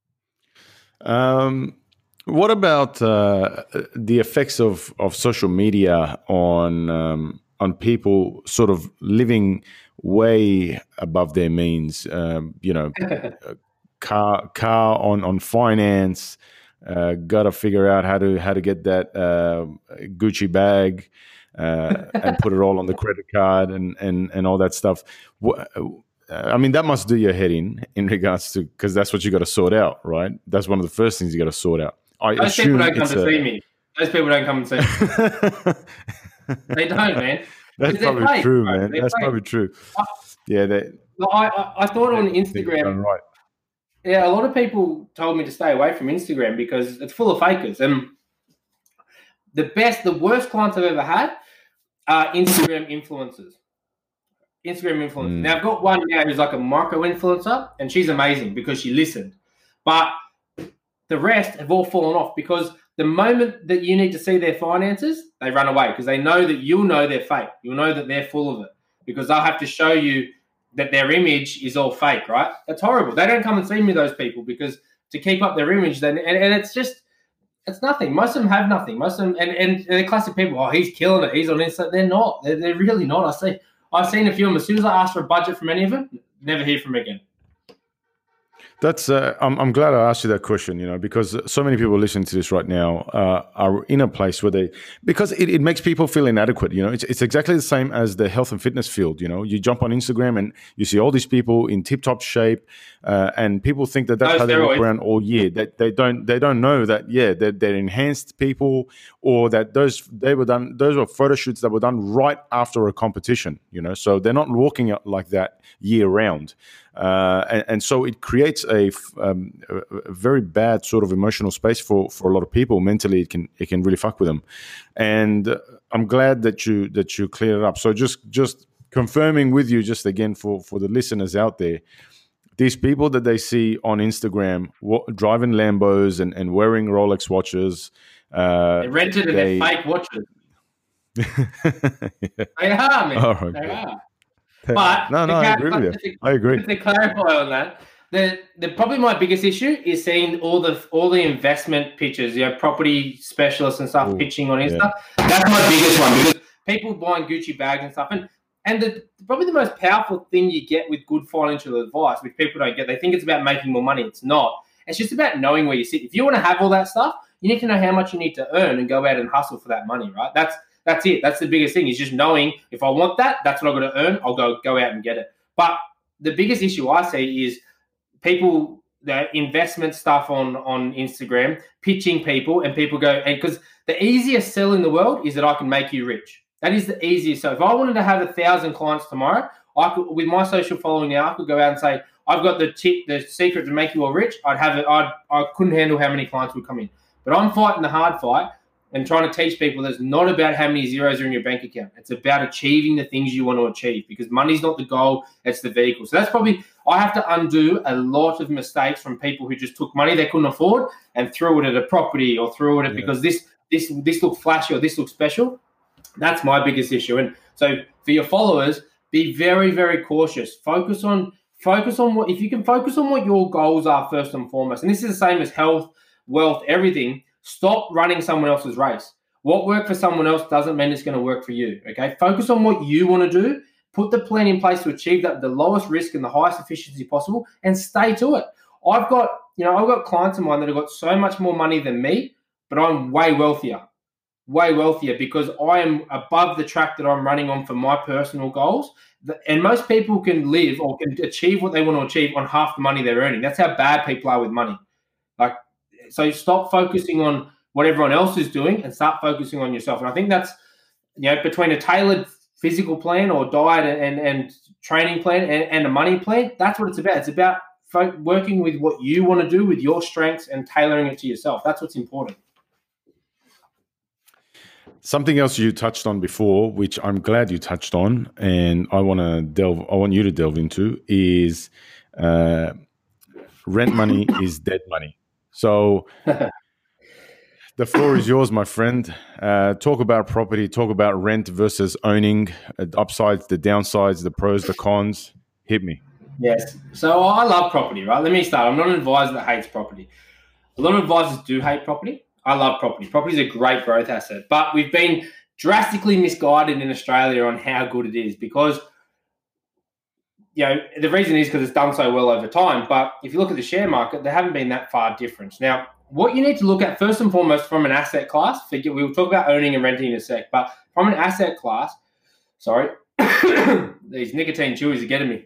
What about the effects of social media on people sort of living way above their means? Car on finance. Got to figure out how to get that Gucci bag and put it all on the credit card and all that stuff. I mean, that must do your head in regards to, because that's what you got to sort out, right? That's one of the first things you got to sort out. Those people don't come to see me. Those people don't come and see me. They don't, man. That's probably fake, true, bro. Man. That's probably true. I thought on Instagram, right. Yeah, a lot of people told me to stay away from Instagram because it's full of fakers. And the worst clients I've ever had are Instagram influencers. Now, I've got one now who's like a micro influencer, and she's amazing because she listened. But the rest have all fallen off because the moment that you need to see their finances, they run away because they know that you'll know they're fake. You'll know that they're full of it because they'll have to show you that their image is all fake, right? That's horrible. They don't come and see me, those people, because to keep up their image, then and it's just, it's nothing. Most of them have nothing. Most of them, and they're classic people. Oh, he's killing it. He's on Insta. They're not. They're really not. I've seen a few of them. As soon as I ask for a budget from any of them, never hear from them again. That's I'm glad I asked you that question, because so many people listening to this right now are in a place where because it makes people feel inadequate. It's exactly the same as the health and fitness field. You jump on Instagram and you see all these people in tip-top shape, and people think that's how they walk around all year. That they don't know that they're enhanced people, or that those were photo shoots that were done right after a competition. So they're not walking out like that year round. And so it creates a very bad sort of emotional space for a lot of people. Mentally, it can really fuck with them. And I'm glad that you cleared it up. So just confirming with you, just again for the listeners out there, these people that they see on Instagram driving Lambos and wearing Rolex watches, they rented and they're fake watches. Yeah. They are, man. Oh, they are. But no, I agree with you. I agree. To clarify on that, the probably my biggest issue is seeing all the investment pitches, property specialists and stuff pitching on Insta. Yeah. That's my biggest one, because people buying Gucci bags and stuff, and probably the most powerful thing you get with good financial advice, which people don't get, they think it's about making more money. It's not. It's just about knowing where you sit. If you want to have all that stuff, you need to know how much you need to earn and go out and hustle for that money, right? That's it. That's the biggest thing, is just knowing if I want that, that's what I've got to earn. I'll go out and get it. But the biggest issue I see is people, the investment stuff on Instagram, pitching people, and people go, and because the easiest sell in the world is that I can make you rich. That is the easiest. So if I wanted to have 1,000 clients tomorrow, I could, with my social following now, I could go out and say, I've got the secret to make you all rich. I'd have it. I couldn't handle how many clients would come in. But I'm fighting the hard fight. and trying to teach people that it's not about how many zeros are in your bank account. It's about achieving the things you want to achieve, because money's not the goal, it's the vehicle. So that's probably, I have to undo a lot of mistakes from people who just took money they couldn't afford and threw it at a property or threw it at because this looks flashy or this looks special. That's my biggest issue. And so for your followers, be very, very cautious. Focus on what, if you can focus on what your goals are first and foremost. And this is the same as health, wealth, everything. Stop running someone else's race. What worked for someone else doesn't mean it's going to work for you. Okay. Focus on what you want to do. Put the plan in place to achieve that, the lowest risk and the highest efficiency possible, and stay to it. I've got clients of mine that have got so much more money than me, but I'm way wealthier because I am above the track that I'm running on for my personal goals. And most people can live or can achieve what they want to achieve on half the money they're earning. That's how bad people are with money. So stop focusing on what everyone else is doing and start focusing on yourself. And I think that's, between a tailored physical plan or diet and training plan and a money plan, that's what it's about. It's about working with what you want to do with your strengths and tailoring it to yourself. That's what's important. Something else you touched on before, which I'm glad you touched on, and I want you to delve into, is rent money is dead money. So the floor is yours, my friend. Talk about property, talk about rent versus owning, the upsides, the downsides, the pros, the cons. Hit me. Yes. So I love property, right? Let me start. I'm not an advisor that hates property. A lot of advisors do hate property. I love property. Property is a great growth asset, but we've been drastically misguided in Australia on how good it is because, the reason is because it's done so well over time. But if you look at the share market, there haven't been that far difference. Now, what you need to look at first and foremost from an asset class, we'll talk about owning and renting in a sec, but from an asset class, these nicotine chewies are getting me.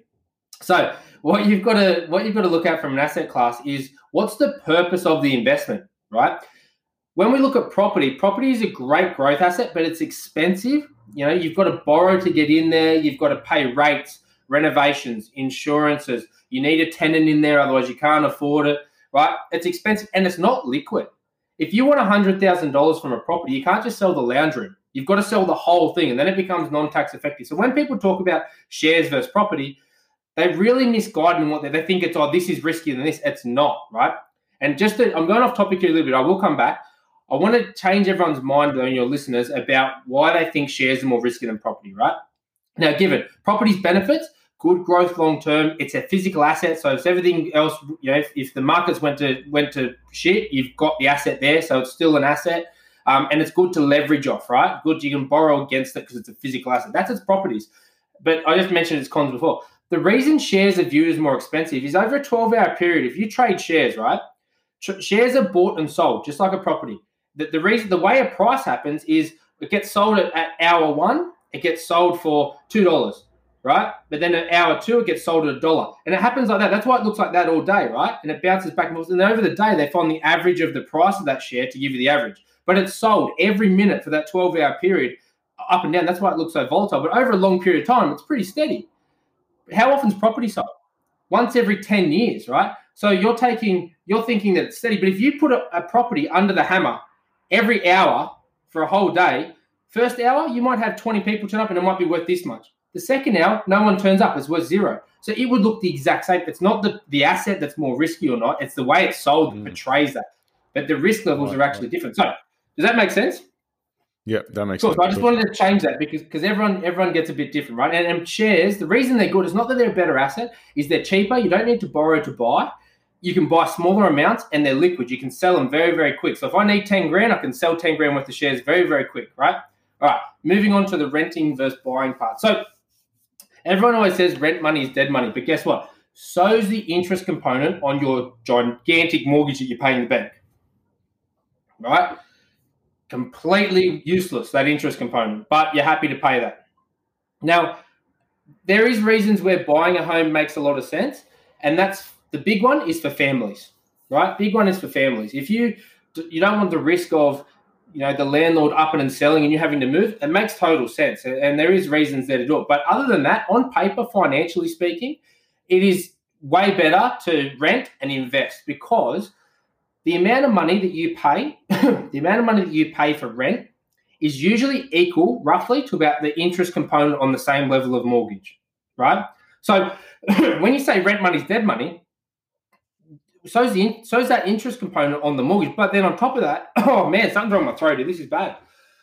So what you've got to look at from an asset class is what's the purpose of the investment, right? When we look at property is a great growth asset, but it's expensive. You've got to borrow to get in there. You've got to pay rates, renovations, insurances. You need a tenant in there, otherwise you can't afford it, right? It's expensive and it's not liquid. If you want $100,000 from a property, you can't just sell the lounge room. You've got to sell the whole thing, and then it becomes non-tax effective. So when people talk about shares versus property, they really misguide in what they think it's, this is riskier than this. It's not, right? And I'm going off topic here a little bit. I will come back. I want to change everyone's mind, though, and your listeners, about why they think shares are more risky than property, right? Now, given property's benefits, good growth long term, it's a physical asset. So if everything else, if the markets went to shit, you've got the asset there, so it's still an asset, and it's good to leverage off, right? Good, you can borrow against it because it's a physical asset. That's its properties. But I just mentioned its cons before. The reason shares are viewed as more expensive is over a 12-hour period. If you trade shares, right, shares are bought and sold just like a property. The way a price happens is it gets sold at hour one, it gets sold for $2, right? But then at hour two, it gets sold at $1. And it happens like that. That's why it looks like that all day, right? And it bounces back and forth. And over the day, they find the average of the price of that share to give you the average. But it's sold every minute for that 12-hour period, up and down. That's why it looks so volatile. But over a long period of time, it's pretty steady. How often is property sold? Once every 10 years, right? So you're thinking that it's steady. But if you put a property under the hammer every hour for a whole day, first hour, you might have 20 people turn up and it might be worth this much. The second hour, no one turns up. It's worth zero. So it would look the exact same. It's not the asset that's more risky or not. It's the way it's sold that portrays that. But the risk levels are actually different. So does that make sense? Yeah, that makes sense. So I just wanted to change that because everyone gets a bit different, right? And shares, the reason they're good is not that they're a better asset, is they're cheaper. You don't need to borrow to buy. You can buy smaller amounts and they're liquid. You can sell them very, very quick. So if I need 10 grand, I can sell 10 grand worth of shares very, very quick, right? All right, moving on to the renting versus buying part. So everyone always says rent money is dead money, but guess what? So's the interest component on your gigantic mortgage that you pay in the bank, right? Completely useless, that interest component, but you're happy to pay that. Now, there is reasons where buying a home makes a lot of sense, and that's the big one is for families, right? Big one is for families. If you don't want the risk of, the landlord upping and selling and you having to move, it makes total sense. And there is reasons there to do it. But other than that, on paper, financially speaking, it is way better to rent and invest because the amount of money that you pay, for rent is usually equal roughly to about the interest component on the same level of mortgage, right? So when you say rent money is dead money, so is that interest component on the mortgage. But then on top of that, oh man, something's wrong with my throat. This is bad.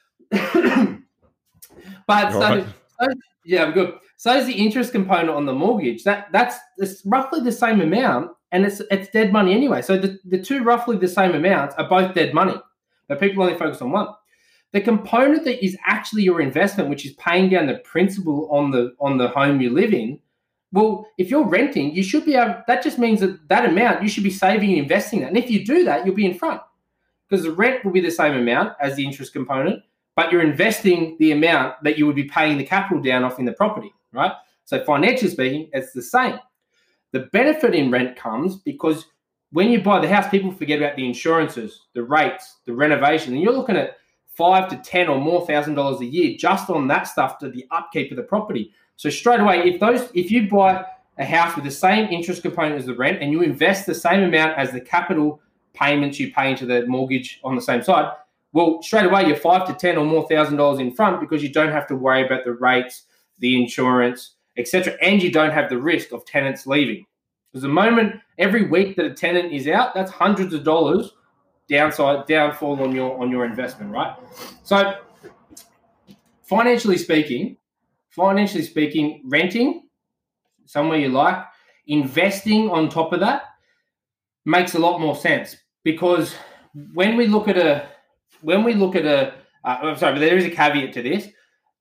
Yeah, I'm good. So is the interest component on the mortgage. That's roughly the same amount, and it's dead money anyway. So the two roughly the same amounts are both dead money, but people only focus on one. The component that is actually your investment, which is paying down the principal on the home you live in. Well, if you're renting, you should be able. That just means that amount you should be saving and investing that. And if you do that, you'll be in front, because the rent will be the same amount as the interest component, but you're investing the amount that you would be paying the capital down off in the property, right? So financially speaking, it's the same. The benefit in rent comes because when you buy the house, people forget about the insurances, the rates, the renovation, and you're looking at $5,000 to $10,000 or more a year just on that stuff to the upkeep of the property. So straight away, if you buy a house with the same interest component as the rent and you invest the same amount as the capital payments you pay into the mortgage on the same side, well, straight away you're $5,000 to $10,000 or more in front, because you don't have to worry about the rates, the insurance, etc., and you don't have the risk of tenants leaving. Because the moment every week that a tenant is out, that's hundreds of dollars downfall on your investment, right? So financially speaking, renting somewhere you like, investing on top of that makes a lot more sense, because when we look at a I'm sorry, but there is a caveat to this.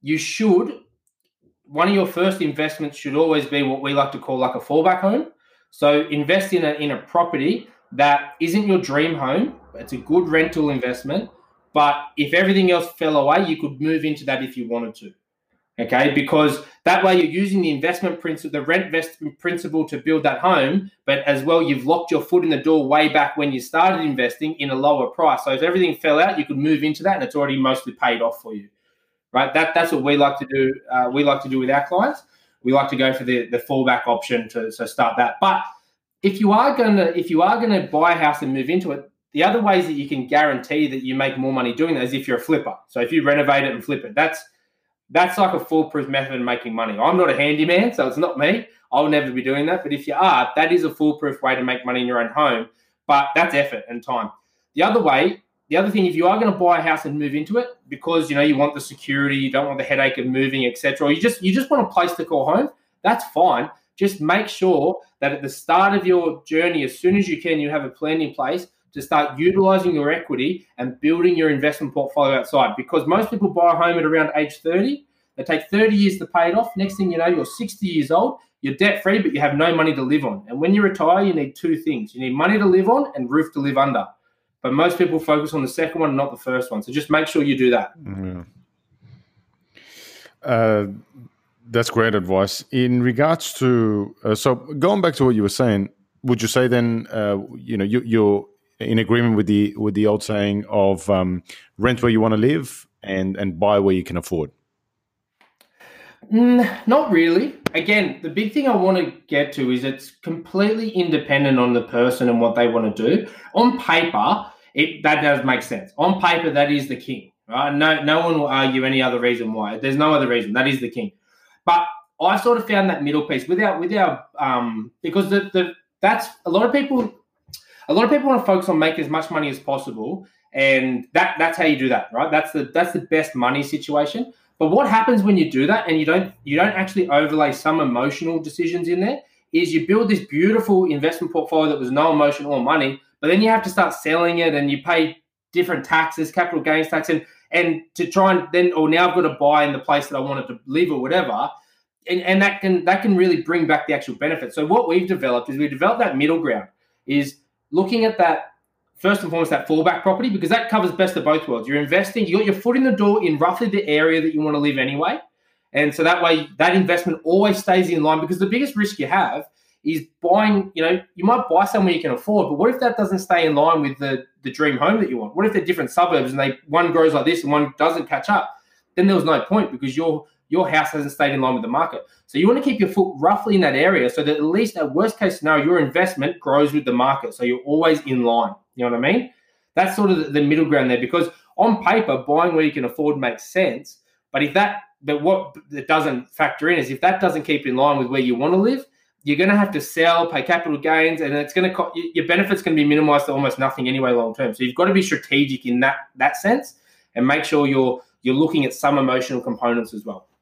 One of your first investments should always be what we like to call like a fallback home. So invest in a property that isn't your dream home. It's a good rental investment, but if everything else fell away, you could move into that if you wanted to. Okay, because that way you're using the investment principle, the rent investment principle, to build that home, but as well you've locked your foot in the door way back when you started investing in a lower price. So if everything fell out, you could move into that, and it's already mostly paid off for you, right? That's what we like to do. We like to do with our clients. We like to go for the fallback option to start that. But if you are gonna buy a house and move into it, the other ways that you can guarantee that you make more money doing that is if you're a flipper. So if you renovate it and flip it, that's like a foolproof method of making money. I'm not a handyman, so it's not me. I'll never be doing that. But if you are, that is a foolproof way to make money in your own home. But that's effort and time. The other thing, if you are going to buy a house and move into it because you want the security, you don't want the headache of moving, etc., or you just want a place to call home, that's fine. Just make sure that at the start of your journey, as soon as you can, you have a plan in place to start utilizing your equity and building your investment portfolio outside. Because most people buy a home at around age 30. They take 30 years to pay it off. Next thing you know, you're 60 years old. You're debt-free, but you have no money to live on. And when you retire, you need two things. You need money to live on and roof to live under. But most people focus on the second one, not the first one. So just make sure you do that. Yeah. That's great advice. In regards to, so going back to what you were saying, would you say then, you're in agreement with the old saying of rent where you want to live and buy where you can afford? Not really. Again, the big thing I want to get to is it's completely independent on the person and what they want to do. On paper, that does make sense. On paper, that is the king, right? No one will argue any other reason why. There's no other reason. That is the king. But I sort of found that middle piece with our because that's a lot of people want to focus on making as much money as possible, and that's how you do that, right? That's the best money situation. But what happens when you do that and you don't actually overlay some emotional decisions in there is you build this beautiful investment portfolio that was no emotion or money, but then you have to start selling it and you pay different taxes, capital gains tax, and to try and then, now I've got to buy in the place that I wanted to live or whatever. And that can really bring back the actual benefit. So what we've developed is that middle ground, is looking at that, first and foremost, that fallback property, because that covers best of both worlds. You're investing, you got your foot in the door in roughly the area that you want to live anyway. And so that way, that investment always stays in line, because the biggest risk you have is buying, you might buy somewhere you can afford, but what if that doesn't stay in line with the dream home that you want? What if they're different suburbs and one grows like this and one doesn't catch up? Then there was no point, because you're your house hasn't stayed in line with the market. So you want to keep your foot roughly in that area so that at least at worst case scenario, your investment grows with the market. So you're always in line. You know what I mean? That's sort of the middle ground there, because on paper, buying where you can afford makes sense. But what it doesn't factor in is if that doesn't keep in line with where you want to live, you're going to have to sell, pay capital gains, and it's going to your benefits can be minimized to almost nothing anyway long term. So you've got to be strategic in that sense and make sure you're looking at some emotional components as well.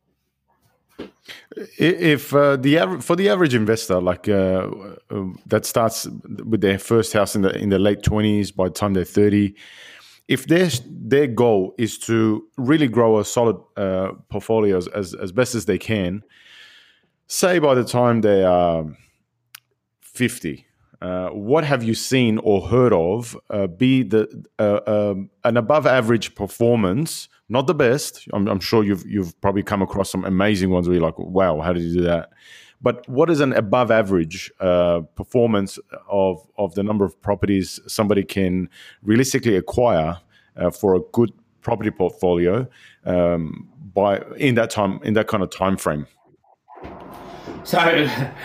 If for the average investor, like that starts with their first house in the late 20s, by the time they're 30, if their goal is to really grow a solid portfolio as best as they can, say by the time they are 50, what have you seen or heard of be an above average performance? Not the best. I'm sure you've probably come across some amazing ones where you're like, wow, how did you do that? But what is an above average performance of the number of properties somebody can realistically acquire for a good property portfolio in that kind of time frame? So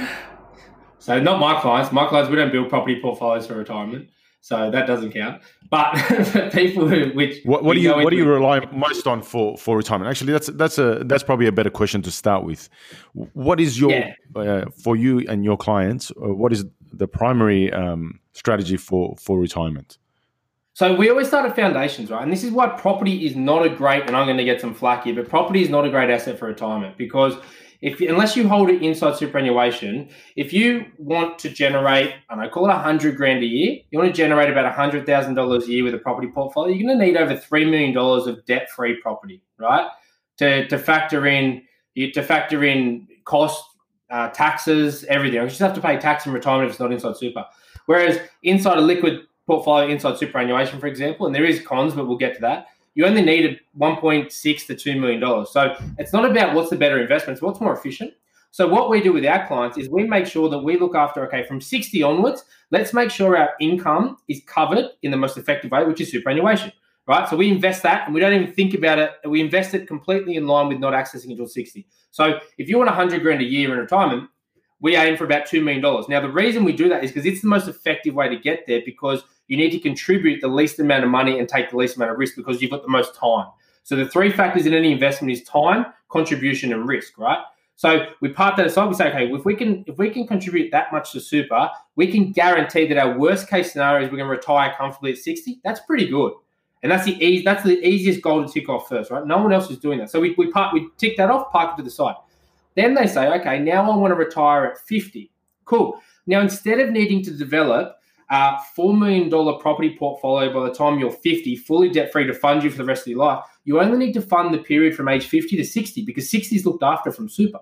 not my clients. My clients, we don't build property portfolios for retirement, so that doesn't count. But for people what do you rely most on for retirement? Actually, that's probably a better question to start with. What is your for you and your clients? What is the primary strategy for retirement? So we always start at foundations, right? And this is why property is not a great, and I'm going to get some flack here, but property is not a great asset for retirement, because unless you hold it inside superannuation, if you want to generate, call it $100,000 a year, you want to generate about $100,000 a year with a property portfolio, you're going to need over $3 million of debt-free property, right? To factor in cost, taxes, everything. You just have to pay tax in retirement if it's not inside super. Whereas inside a liquid portfolio, inside superannuation, for example, and there is cons, but we'll get to that, you only need $1.6 to $2 million. So it's not about what's the better investment, it's what's more efficient. So what we do with our clients is we make sure that we look after, from 60 onwards, let's make sure our income is covered in the most effective way, which is superannuation, right? So we invest that and we don't even think about it. We invest it completely in line with not accessing until 60. So if you want $100,000 a year in retirement, we aim for about $2 million. Now, the reason we do that is because it's the most effective way to get there, because you need to contribute the least amount of money and take the least amount of risk because you've got the most time. So the three factors in any investment is time, contribution, and risk, right? So we part that aside. We say, if we can contribute that much to super, we can guarantee that our worst case scenario is we're going to retire comfortably at 60. That's pretty good, and that's the easiest goal to tick off first, right? No one else is doing that. So we tick that off, park it to the side. Then they say, now I want to retire at 50. Cool. Now, instead of needing to develop a $4 million property portfolio by the time you're 50, fully debt-free to fund you for the rest of your life, you only need to fund the period from age 50 to 60, because 60 is looked after from super.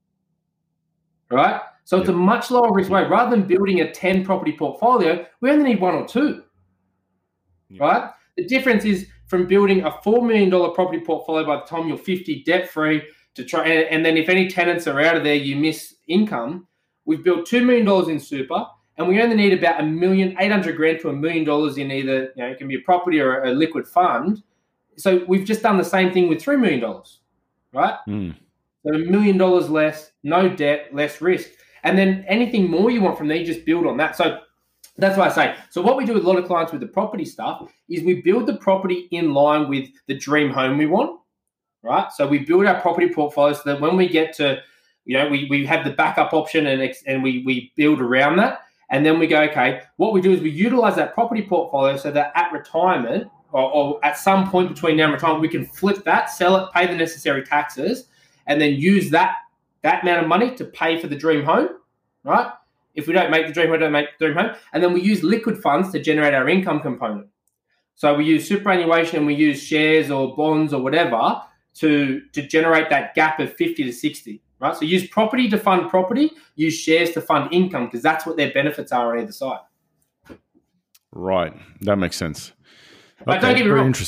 Right? So it's a much lower risk way. Rather than building a 10 property portfolio, we only need one or two. Right? The difference is from building a $4 million property portfolio by the time you're 50, debt-free, to try, and then if any tenants are out of there, you miss income. We've built $2 million in super, and we only need about $800,000 to $1 million in either, it can be a property or a liquid fund. So we've just done the same thing with $3 million, right? So $1 million less, no debt, less risk. And then anything more you want from there, you just build on that. So that's why I say, so what we do with a lot of clients with the property stuff is we build the property in line with the dream home we want, right? So we build our property portfolio so that when we get to, we have the backup option and we build around that. And then we go, what we do is we utilize that property portfolio so that at retirement or at some point between now and retirement, we can flip that, sell it, pay the necessary taxes, and then use that amount of money to pay for the dream home, right? If we don't make the dream home, don't make the dream home. And then we use liquid funds to generate our income component. So we use superannuation and we use shares or bonds or whatever to generate that gap of 50 to 60. Right, so use property to fund property, use shares to fund income, because that's what their benefits are on either side. Right, that makes sense. But don't get me wrong.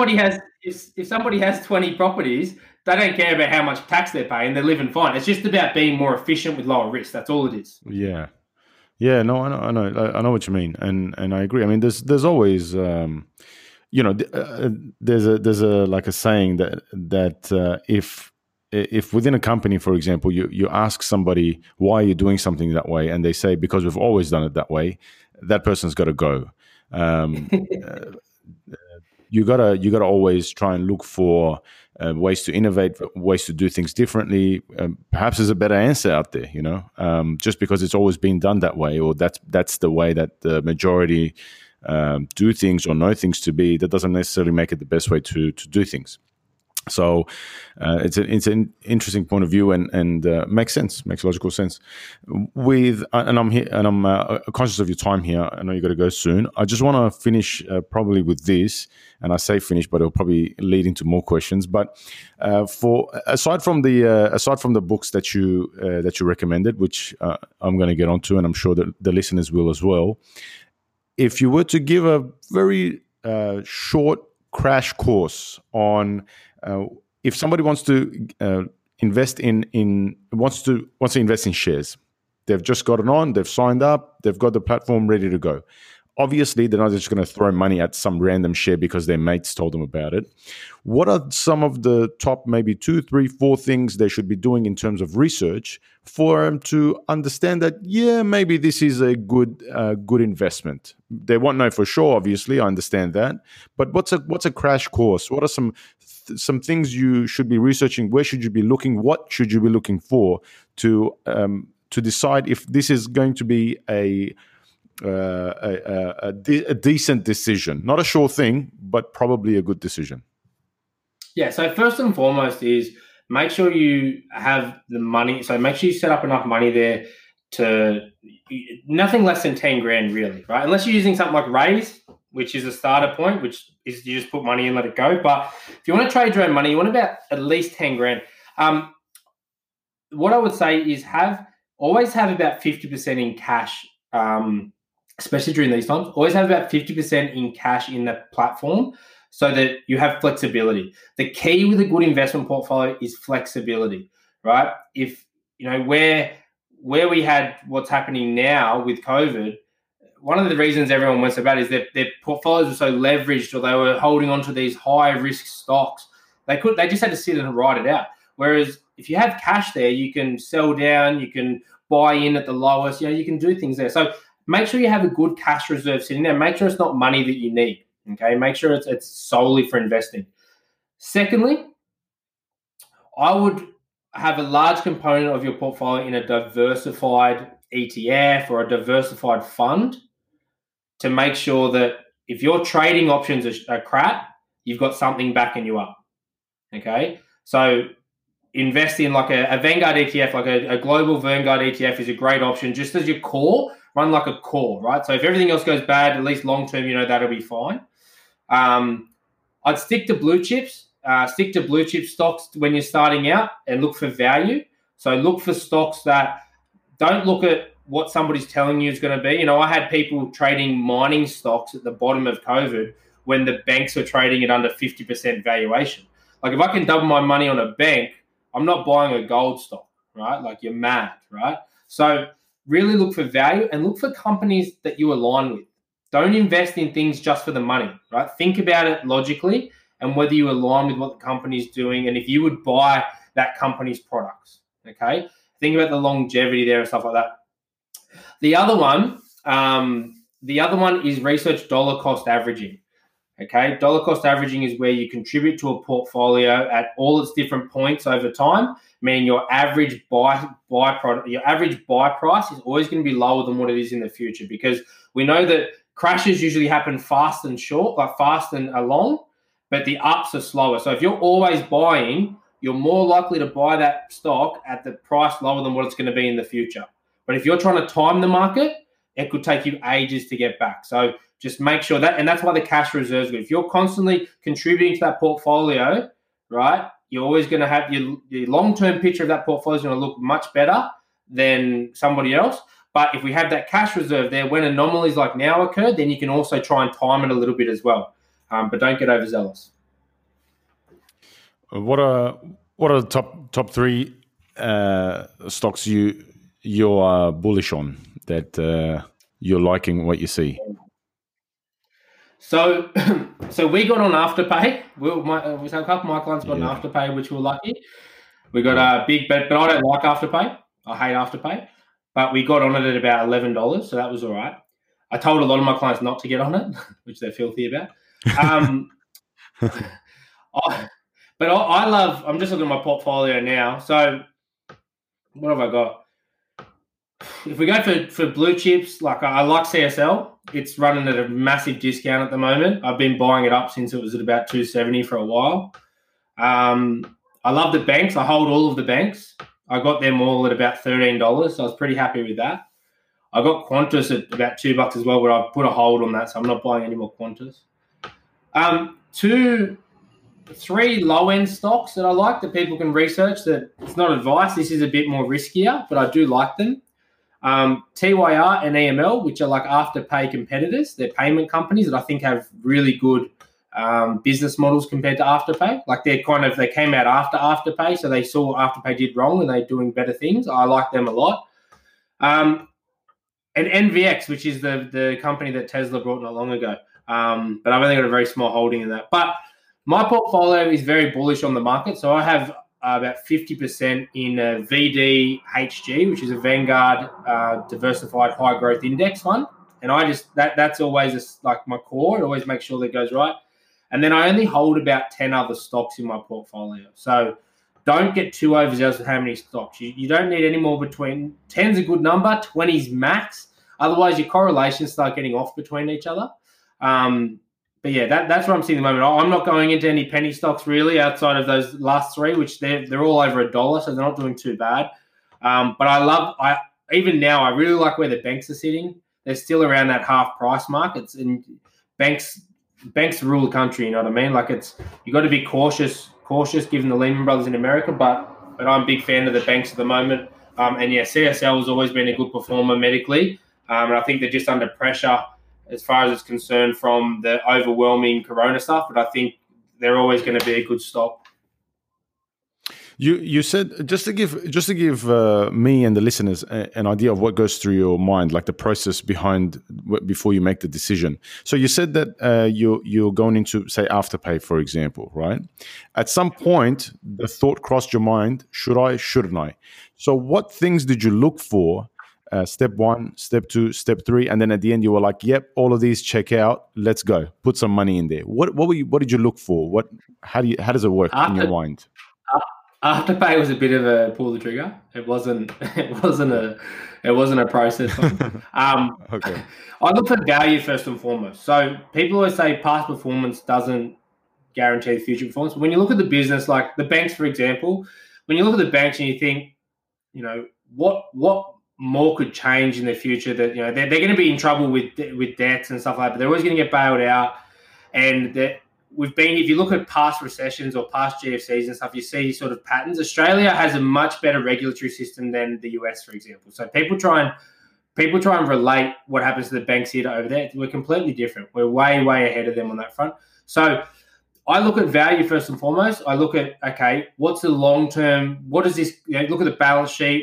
If somebody has 20 properties, they don't care about how much tax they're paying; they're living fine. It's just about being more efficient with lower risk. That's all it is. Yeah. No, I know what you mean, and I agree. I mean, there's always, there's a like a saying that if if within a company, for example, you ask somebody why you're doing something that way, and they say because we've always done it that way, that person's got to go. Um, you gotta always try and look for ways to innovate, ways to do things differently. Perhaps there's a better answer out there, just because it's always been done that way, or that's the way that the majority do things or know things to be. That doesn't necessarily make it the best way to do things. So it's an interesting point of view, and makes logical sense. And I'm here, and I'm conscious of your time here. I know you got to go soon. I just want to finish probably with this, and I say finish, but it'll probably lead into more questions. But for aside from the books that you recommended, which I'm going to get onto, and I'm sure that the listeners will as well. If you were to give a very short crash course on if somebody wants to invest wants to invest in shares, they've just gotten on, they've signed up, they've got the platform ready to go. Obviously, they're not just going to throw money at some random share because their mates told them about it. What are some of the top maybe 2, 3, 4 things they should be doing in terms of research for them to understand that, yeah, maybe this is a good investment? They won't know for sure, obviously, I understand that. But what's a crash course? What are some things you should be researching? Where should you be looking? What should you be looking for to decide if this is going to be a decent decision? Not a sure thing, but probably a good decision. Yeah, so first and foremost is make sure you have the money. So make sure you set up enough money there to nothing less than 10 grand really, right? Unless you're using something like Raise, which is a starter point, which is you just put money in, let it go. But if you want to trade your own money, you want about at least 10 grand. What I would say is always have about 50% in cash, especially during these times. Always have about 50% in cash in the platform so that you have flexibility. The key with a good investment portfolio is flexibility, right? If, where we had what's happening now with COVID, one of the reasons everyone went so bad is that their portfolios were so leveraged, or they were holding on to these high risk stocks. They just had to sit and write it out. Whereas if you have cash there, you can sell down, you can buy in at the lowest, you can do things there. So make sure you have a good cash reserve sitting there. Make sure it's not money that you need. Okay, make sure it's solely for investing. Secondly, I would have a large component of your portfolio in a diversified ETF or a diversified fund to make sure that if your trading options are crap, you've got something backing you up. Okay, so invest in like a Vanguard ETF, like a global Vanguard ETF is a great option. Just as your core, run like a core, right? So if everything else goes bad, at least long term, that'll be fine. I'd stick to blue chips. Stick to blue chip stocks when you're starting out and look for value. So look for stocks that don't look at what somebody's telling you is going to be. I had people trading mining stocks at the bottom of COVID when the banks were trading at under 50% valuation. Like if I can double my money on a bank, I'm not buying a gold stock, right? Like you're mad, right? So really look for value and look for companies that you align with. Don't invest in things just for the money, right? Think about it logically and whether you align with what the company's doing and if you would buy that company's products, okay? Think about the longevity there and stuff like that. The other one is research dollar cost averaging, okay? Dollar cost averaging is where you contribute to a portfolio at all its different points over time, meaning your average buy price is always going to be lower than what it is in the future, because we know that crashes usually happen fast and long, but the ups are slower. So if you're always buying, you're more likely to buy that stock at the price lower than what it's going to be in the future. But if you're trying to time the market, it could take you ages to get back. So just make sure that, and that's why the cash reserves good. If you're constantly contributing to that portfolio, right, you're always going to have your long-term picture of that portfolio is going to look much better than somebody else. But if we have that cash reserve there, when anomalies like now occur, then you can also try and time it a little bit as well. But don't get overzealous. What are the top 3 stocks you're bullish on that you're liking what you see? So we got on Afterpay. We had a couple of my clients got on Afterpay, which we're lucky. We got a big bet, but I don't like Afterpay. I hate Afterpay. But we got on it at about $11, so that was all right. I told a lot of my clients not to get on it, which they're filthy about. I love, I'm just looking at my portfolio now. So what have I got? If we go for blue chips, like I like CSL. It's running at a massive discount at the moment. I've been buying it up since it was at about $2.70 for a while. I love the banks. I hold all of the banks. I got them all at about $13, so I was pretty happy with that. I got Qantas at about $2 as well, but I've put a hold on that, so I'm not buying any more Qantas. 3 low-end stocks that I like that people can research. That it's not advice. This is a bit more riskier, but I do like them. TYR and EML, which are like Afterpay competitors. They're payment companies that I think have really good business models compared to Afterpay. Like they came out after Afterpay, so they saw what Afterpay did wrong and they're doing better things. I like them a lot. And NVX, which is the company that Tesla bought not long ago. But I've only got a very small holding in that. But my portfolio is very bullish on the market. So I have about 50% in VDHG, which is a Vanguard Diversified High Growth Index fund. And I just, that's always like my core. It always makes sure that goes right. And then I only hold about 10 other stocks in my portfolio. So don't get too overzealous with how many stocks. You don't need any more between 10's a good number, 20's max. Otherwise, your correlations start getting off between each other. But yeah, that's what I'm seeing at the moment. I'm not going into any penny stocks really outside of those last 3, which they're all over $1, so they're not doing too bad. But even now, I really like where the banks are sitting. They're still around that half price mark. And banks rule the country, you know what I mean? Like you got to be cautious given the Lehman Brothers in America, but I'm a big fan of the banks at the moment. And yeah, CSL has always been a good performer medically. And I think they're just under pressure as far as it's concerned from the overwhelming corona stuff, but I think they're always going to be a good stock. You said just to give me and the listeners an idea of what goes through your mind, like the process behind before you make the decision. So you said that you're going into, say, Afterpay, for example, right? At some point, the thought crossed your mind: should I? Shouldn't I? So what things did you look for? Step 1, step 2, step 3, and then at the end you were like, "Yep, all of these check out. Let's go. Put some money in there." What did you look for? How does it work in your mind? Afterpay was a bit of a pull the trigger. It wasn't a process. Okay. I look for value first and foremost. So people always say past performance doesn't guarantee future performance. But when you look at the business, like the banks, for example, when you look at the banks and you think, you know, what more could change in the future, that, you know, they're going to be in trouble with debts and stuff like that, but they're always going to get bailed out. And if you look at past recessions or past GFCs and stuff, you see sort of patterns. Australia has a much better regulatory system than the US, for example. So people try and relate what happens to the banks here to over there. We're completely different. We're way, way ahead of them on that front. So I look at value first and foremost. I look at, okay, what's the long term? What is this? You know, look at the balance sheet.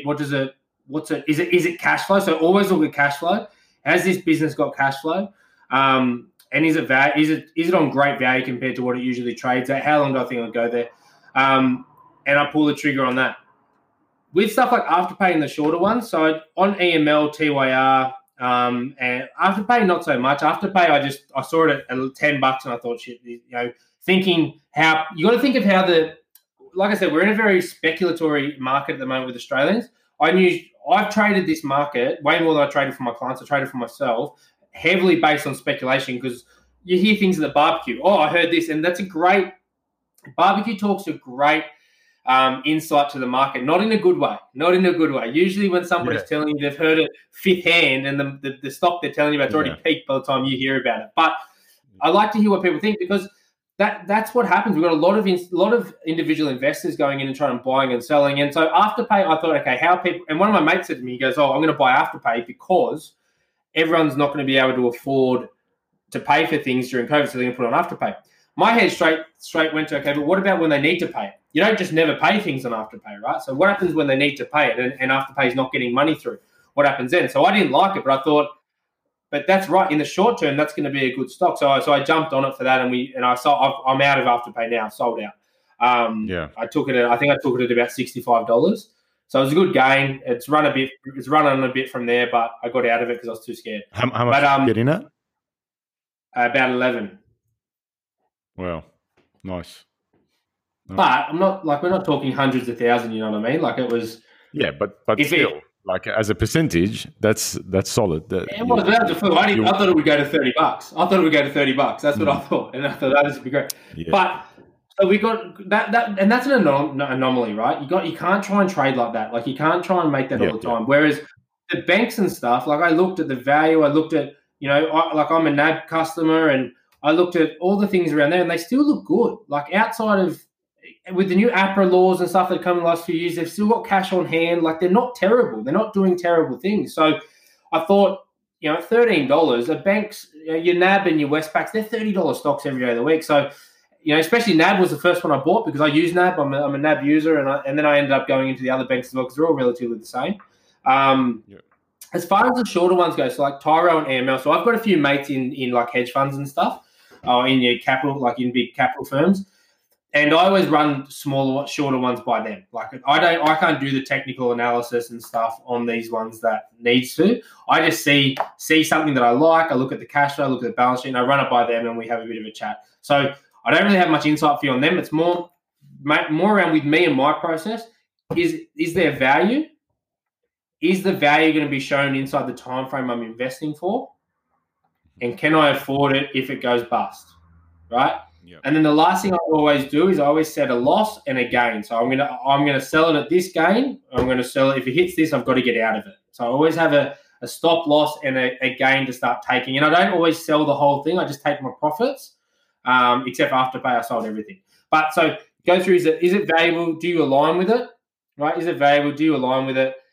Is it cash flow? So always look at cash flow. Has this business got cash flow? And is it on great value compared to what it usually trades at? How long do I think it'll go there? And I pull the trigger on that. With stuff like Afterpay and the shorter ones, so on EML, TYR, and Afterpay, not so much. Afterpay, I saw it at $10 and I thought, shit, you know, thinking how you got to think of how like I said, we're in a very speculatory market at the moment with Australians. I've traded this market way more than I traded for my clients. I traded for myself, heavily based on speculation, because you hear things at the barbecue. Oh, I heard this, and that's a great barbecue talk's a great insight to the market. Not in a good way. Usually, when somebody's telling you they've heard it fifth hand, and the stock they're telling you about already peaked by the time you hear about it. But I like to hear what people think, because that's what happens. We've got a lot of individual investors going in and trying to buying and selling. And so Afterpay, I thought, okay, how people, and one of my mates said to me, he goes, "Oh, I'm going to buy Afterpay because everyone's not going to be able to afford to pay for things during COVID, so they're going to put on Afterpay." My head straight went to, okay, but what about when they need to pay it? You don't just never pay things on Afterpay, right? So what happens when they need to pay it and Afterpay is not getting money through? What happens then? So I didn't like it, but I thought, but that's right. In the short term, that's going to be a good stock. So I jumped on it for that, and I'm out of Afterpay now, sold out. I took it. I think I took it at about $65. So it was a good gain. It's run on a bit from there, but I got out of it because I was too scared. How much did you get in it? About 11. Wow, nice. But I'm not we're not talking hundreds of thousands. You know what I mean? Like it was. Yeah, but still, like as a percentage, that's solid. I thought it would go to $30. I thought it would go to $30. That's what I thought, and I thought that would be great. Yeah. But so we got that, and that's an anomaly, right? You can't try and trade like that. Like you can't try and make that all the time. Yeah. Whereas the banks and stuff, like I looked at the value, I looked at I'm a NAB customer, and I looked at all the things around there, and they still look good. Like outside of with the new APRA laws and stuff that come in the last few years, they've still got cash on hand. Like they're not terrible. They're not doing terrible things. So I thought, $13, the banks, your NAB and your Westpacs, they're $30 stocks every day of the week. So, especially NAB was the first one I bought because I use NAB. I'm a NAB user, and then I ended up going into the other banks as well because they're all relatively the same. As far as the shorter ones go, so like Tyro and AML. So I've got a few mates in like hedge funds and stuff, in your capital, like in big capital firms. And I always run smaller, shorter ones by them. Like I can't do the technical analysis and stuff on these ones that needs to. I just see something that I like. I look at the cash flow, I look at the balance sheet, and I run it by them, and we have a bit of a chat. So I don't really have much insight for you on them. It's more around with me and my process. Is there value? Is the value going to be shown inside the time frame I'm investing for? And can I afford it if it goes bust? Right? Yep. And then the last thing I always do is I always set a loss and a gain. So I'm gonna sell it at this gain. I'm gonna sell it if it hits this. I've got to get out of it. So I always have a stop loss and a gain to start taking. And I don't always sell the whole thing. I just take my profits. Except for Afterpay, I sold everything. But so go through. Is it valuable? Do you align with it? Right? Is it valuable? Do you align with it?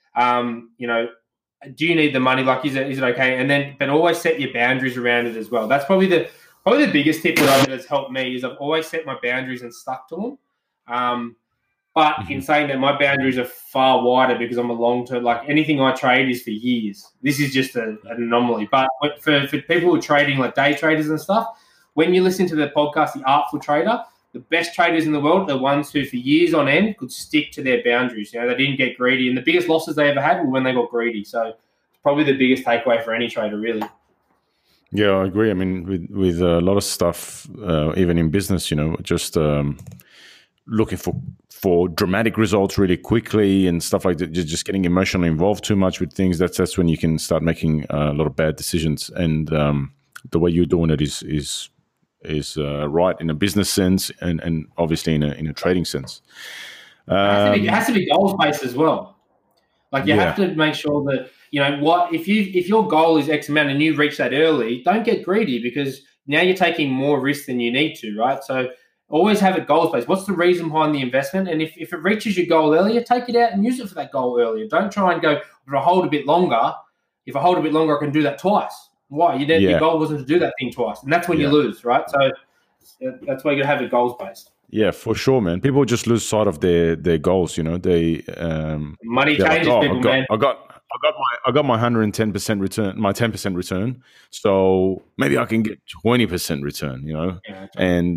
Do you need the money? Like, is it okay? And then, but always set your boundaries around it as well. That's probably the biggest tip that has helped me is I've always set my boundaries and stuck to them. But in saying that, my boundaries are far wider because I'm a long-term, like anything I trade is for years. This is just an anomaly. But for people who are trading, like day traders and stuff, when you listen to the podcast, The Artful Trader, the best traders in the world are the ones who for years on end could stick to their boundaries. They didn't get greedy. And the biggest losses they ever had were when they got greedy. So it's probably the biggest takeaway for any trader, really. Yeah, I agree. I mean, with a lot of stuff, even in business, just looking for dramatic results really quickly and stuff like that, just getting emotionally involved too much with things. That's when you can start making a lot of bad decisions. And the way you're doing it is right in a business sense and obviously in a trading sense. It has to be goals based as well. Like you have to make sure that. If your goal is X amount and you reach that early, don't get greedy because now you're taking more risk than you need to, right? So always have it goals based. What's the reason behind the investment? And if it reaches your goal earlier, take it out and use it for that goal earlier. Don't try and go, if I hold a bit longer, I can do that twice. Why? Your goal wasn't to do that thing twice. And that's when you lose, right? So that's why you got to have it goals based. Yeah, for sure, man. People just lose sight of their goals, They money changes people, man. I got my 110% return, my 10% return. So maybe I can get 20% return, Yeah, and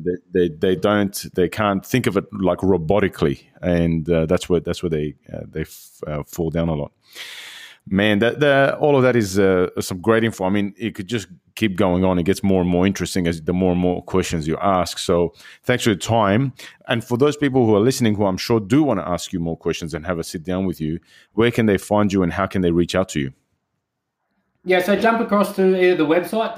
they can't think of it like robotically, and that's where they fall down a lot. Man, all of that is some great info. I mean, it could just keep going on. It gets more and more interesting as the more and more questions you ask. So thanks for your time. And for those people who are listening, who I'm sure do want to ask you more questions and have a sit down with you, where can they find you and how can they reach out to you? Yeah, so jump across to either the website,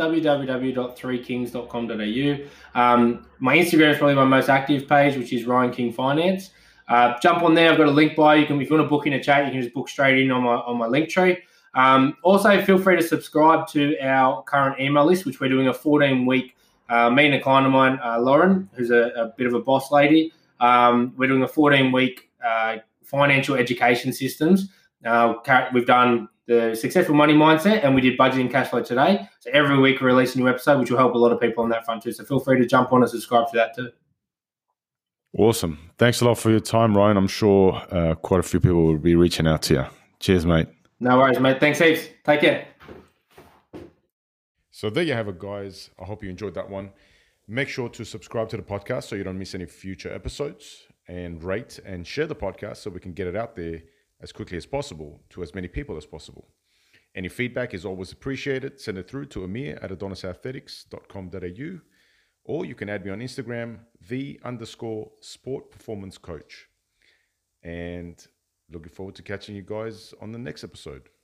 www.3kings.com.au. My Instagram is probably my most active page, which is Ryan King Finance. Jump on there. I've got a link bio. If you want to book in a chat, you can just book straight in on my link tree. Also, feel free to subscribe to our current email list, which we're doing a 14-week. Me and a client of mine, Lauren, who's a bit of a boss lady, we're doing a 14-week financial education systems. We've done the Successful Money Mindset, and we did Budgeting and Cash Flow today. So every week we release a new episode, which will help a lot of people on that front too. So feel free to jump on and subscribe to that too. Awesome. Thanks a lot for your time, Ryan. I'm sure quite a few people will be reaching out to you. Cheers, mate. No worries, mate. Thanks heaps. Take care. So there you have it, guys. I hope you enjoyed that one. Make sure to subscribe to the podcast so you don't miss any future episodes, and rate and share the podcast so we can get it out there as quickly as possible to as many people as possible. Any feedback is always appreciated. Send it through to amir@adonisathetics.com.au, or you can add me on Instagram, _sport performance coach. And looking forward to catching you guys on the next episode.